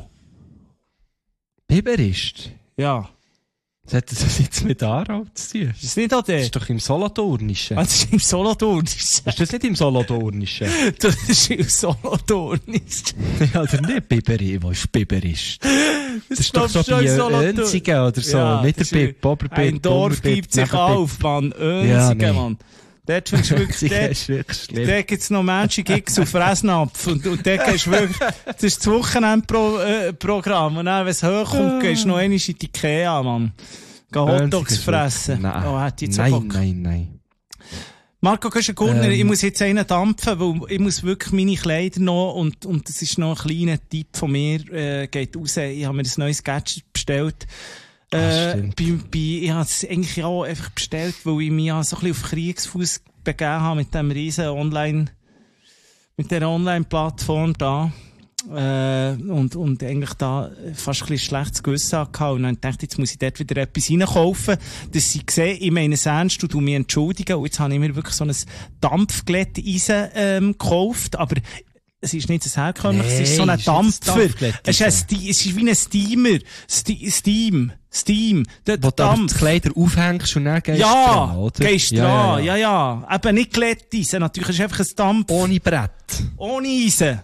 Speaker 2: Biberist?
Speaker 3: Ja.
Speaker 2: Was hat das jetzt mit Aarau zu tun?
Speaker 3: Ist das nicht auch der?
Speaker 2: Das ist doch im Solothurnischen.
Speaker 3: Ah, das ist im Solothurn.
Speaker 2: Ist das nicht im Solothurnischen?
Speaker 3: Das ist im Solothurn.
Speaker 2: Ja, oder nicht Biberi? Wo ist Biberist? Das ist doch so
Speaker 3: glaubst du,
Speaker 2: bei
Speaker 3: im Solothurn?
Speaker 2: Önzigen oder so.
Speaker 3: Ja,
Speaker 2: nicht der
Speaker 3: das ist-
Speaker 2: Bib, Oberbib,
Speaker 3: Ein Dorf
Speaker 2: Unterbib,
Speaker 3: gibt sich
Speaker 2: Nebenbib.
Speaker 3: auf, Mann.
Speaker 2: Ja,
Speaker 3: Önsigen,
Speaker 2: nee.
Speaker 3: Mann. Dort findest du wirklich,
Speaker 2: Önzigen
Speaker 3: dort,
Speaker 2: ist wirklich schlimm.
Speaker 3: dort gibt's noch Magic X auf Fressnapf. Und, und dort gehst du wirklich, das ist das Wochenendprogramm. Und dann, wenn es hochkommt, gehst du noch einmal in die Ikea, Mann. Geh Hotdogs
Speaker 2: Önzigen ist
Speaker 3: fressen.
Speaker 2: wirklich- Nein.
Speaker 3: Oh, hätte ich jetzt
Speaker 2: Nein,
Speaker 3: auch Bock.
Speaker 2: nein, nein.
Speaker 3: Marco Köschen-Gurner,
Speaker 2: Ähm.
Speaker 3: ich muss jetzt einen dampfen, weil ich muss wirklich meine Kleider noch, und, und das ist noch ein kleiner Tipp von mir, äh, geht raus. Ich habe mir ein neues Gadget bestellt.
Speaker 2: Ah,
Speaker 3: Äh,
Speaker 2: stimmt.
Speaker 3: bei, bei, ich habe es eigentlich auch einfach bestellt, weil ich mich ja so ein bisschen auf Kriegsfuß begeben habe mit dem riesen Online, mit der Online-Plattform da. Äh, und, und eigentlich da fast ein bisschen schlechtes Gewissen hatte. Und dann dachte ich, jetzt muss ich dort wieder etwas reinkaufen, dass sie sehen, ich meine es ernst, du mich entschuldigen. Und jetzt habe ich mir wirklich so ein Dampfglätteisen, ähm, gekauft, aber es ist nicht ein herkömmliches, es ist so ein
Speaker 2: Nein, ist nicht ein
Speaker 3: Dampfer.
Speaker 2: Dampfglätteisen.
Speaker 3: Es ist, ein Sti- es ist wie ein Steamer. Sti- Steam. Steam. Der
Speaker 2: Wo du aber
Speaker 3: Dampf.
Speaker 2: die Kleider aufhängst und dann gehst du
Speaker 3: Ja,
Speaker 2: dran, oder?
Speaker 3: gehst dran, ja, ja. Eben nicht Glätteisen, natürlich, es ist einfach ein Dampf.
Speaker 2: Ohne Brett.
Speaker 3: Ohne Eisen.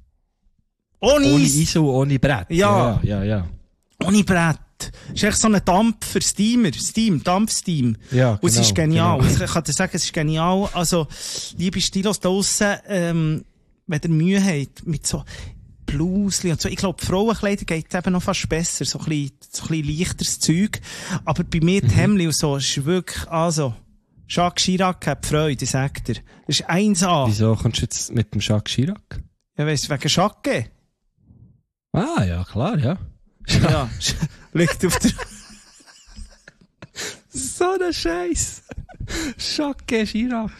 Speaker 3: Ohne,
Speaker 2: Ohne
Speaker 3: Eisen.
Speaker 2: I S O, ohne Brett.
Speaker 3: Ja.
Speaker 2: Ja, ja, ja.
Speaker 3: Ohne Brett. Es ist echt so ein Dampfer, Steamer, Steam, Dampfsteam.
Speaker 2: Ja,
Speaker 3: Und es
Speaker 2: genau,
Speaker 3: ist genial.
Speaker 2: genau.
Speaker 3: Also ich kann dir sagen, es ist genial. Also, liebe Stilos da draussen, ähm, wenn ihr Mühe habt mit so Blusli und so, ich glaube, Frauenkleider geht eben noch fast besser, so ein bisschen, so ein bisschen leichteres Zeug. Aber bei mir die Hemdli und so, ist wirklich, also, Jacques Chirac hat Freude, sagt er. Das ist eins A.
Speaker 2: Wieso kommst du jetzt mit dem Jacques Chirac?
Speaker 3: Ja, weißt du, wegen Jacques?
Speaker 2: Ah, ja, klar, ja.
Speaker 3: Ja. Liegt auf der,
Speaker 2: So ein Scheiß. Jacques Chirac.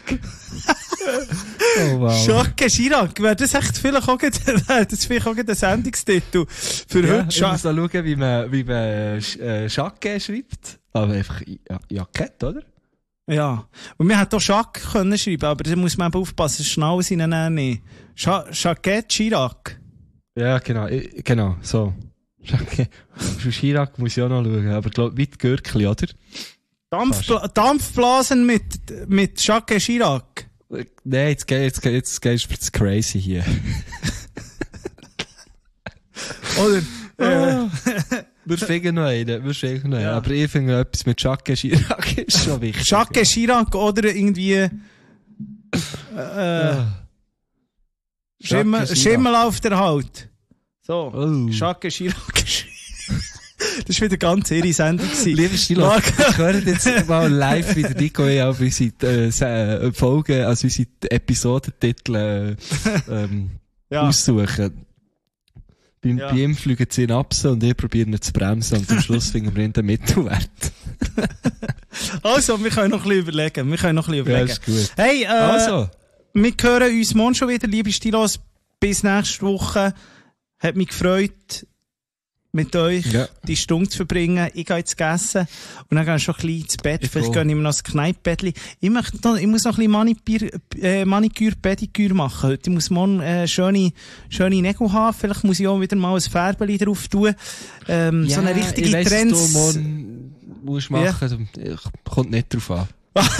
Speaker 2: Oh wow.
Speaker 3: Jacques Chirac. Wäre das echt vielleicht auch, wäre das vielleicht auch ein Sendungstitel für
Speaker 2: Ja,
Speaker 3: heute?
Speaker 2: ich muss da schauen, wie man, wie man äh, Jacques schreibt. Aber einfach ja, Jackett, oder?
Speaker 3: Ja. Und wir hätten auch Jacques können schreiben, aber da muss man eben aufpassen, schnell sind ihn nicht. Jacques Chirac.
Speaker 2: Ja, genau, ich, genau, so. Jacques Chirac muss ich auch noch schauen, aber glaub, weit Gürkli, oder?
Speaker 3: Dampfbla Dampfblasen mit, mit Jacques Chirac.
Speaker 2: Nein, jetzt, geht, jetzt, geht, jetzt gehst du zu crazy hier.
Speaker 3: Oder?
Speaker 2: Oh. Wir finden noch einen, wir finden noch einen.
Speaker 3: Ja.
Speaker 2: Aber ich finde etwas mit Jacques Chirac ist schon wichtig.
Speaker 3: Jacques Chirac oder irgendwie, äh,
Speaker 2: Ja.
Speaker 3: Schimmel,
Speaker 2: Jacques
Speaker 3: Schimmel auf der Haut. So.
Speaker 2: Oh.
Speaker 3: Jacques Chirac. Das war wieder ganz ihre Sendung.
Speaker 2: Lieber Stilo, ich höre jetzt mal live wieder Nico und ich auf unsere äh, Folgen, also unsere Episodentitel äh, ähm,
Speaker 3: Ja.
Speaker 2: aussuchen. Bei,
Speaker 3: Ja.
Speaker 2: bei ihm fliegen sie in Absen und ich probiere ihn zu bremsen und am Schluss finden wir in den Mittelwert.
Speaker 3: Also, wir können noch ein bisschen überlegen. Wir können noch ein bisschen
Speaker 2: Ja,
Speaker 3: überlegen.
Speaker 2: ist gut.
Speaker 3: Hey, äh,
Speaker 2: Also,
Speaker 3: wir hören uns morgen schon wieder, liebe Stilos. Bis nächste Woche. Hat mich gefreut, mit euch
Speaker 2: Ja.
Speaker 3: die Stunde zu verbringen. Ich gehe jetzt essen und dann gehe ich schon ein bisschen ins Bett.
Speaker 2: Ich
Speaker 3: Vielleicht
Speaker 2: auch.
Speaker 3: gehe ich mir noch ein Kneippbettchen. Ich, möchte noch, ich muss noch ein bisschen Maniküre, äh, Maniküre, Pediküre machen heute. Ich muss morgen äh, schöne, schöne Nägel haben. Vielleicht muss ich auch wieder mal ein Färbeli drauf tun. Ähm, so eine richtige
Speaker 2: ich weiss,
Speaker 3: Trends.
Speaker 2: was du morgen musst machen. Ja. Kommt nicht drauf an.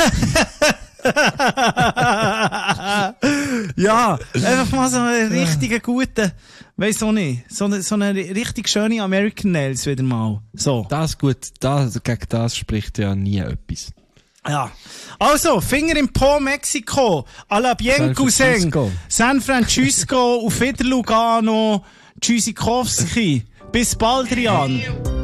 Speaker 3: Ja, einfach mal so einen richtigen guten, weiss auch nicht, so eine, so eine richtig schöne American Nails wieder mal. So.
Speaker 2: Das gut, das, gegen das spricht ja nie etwas.
Speaker 3: Ja. Also, Finger im Po, Mexiko, a la bien
Speaker 2: San
Speaker 3: cousin,
Speaker 2: Francisco.
Speaker 3: San Francisco, auf Wiederlugano, Tschüssikowski. Bis bald, Rian.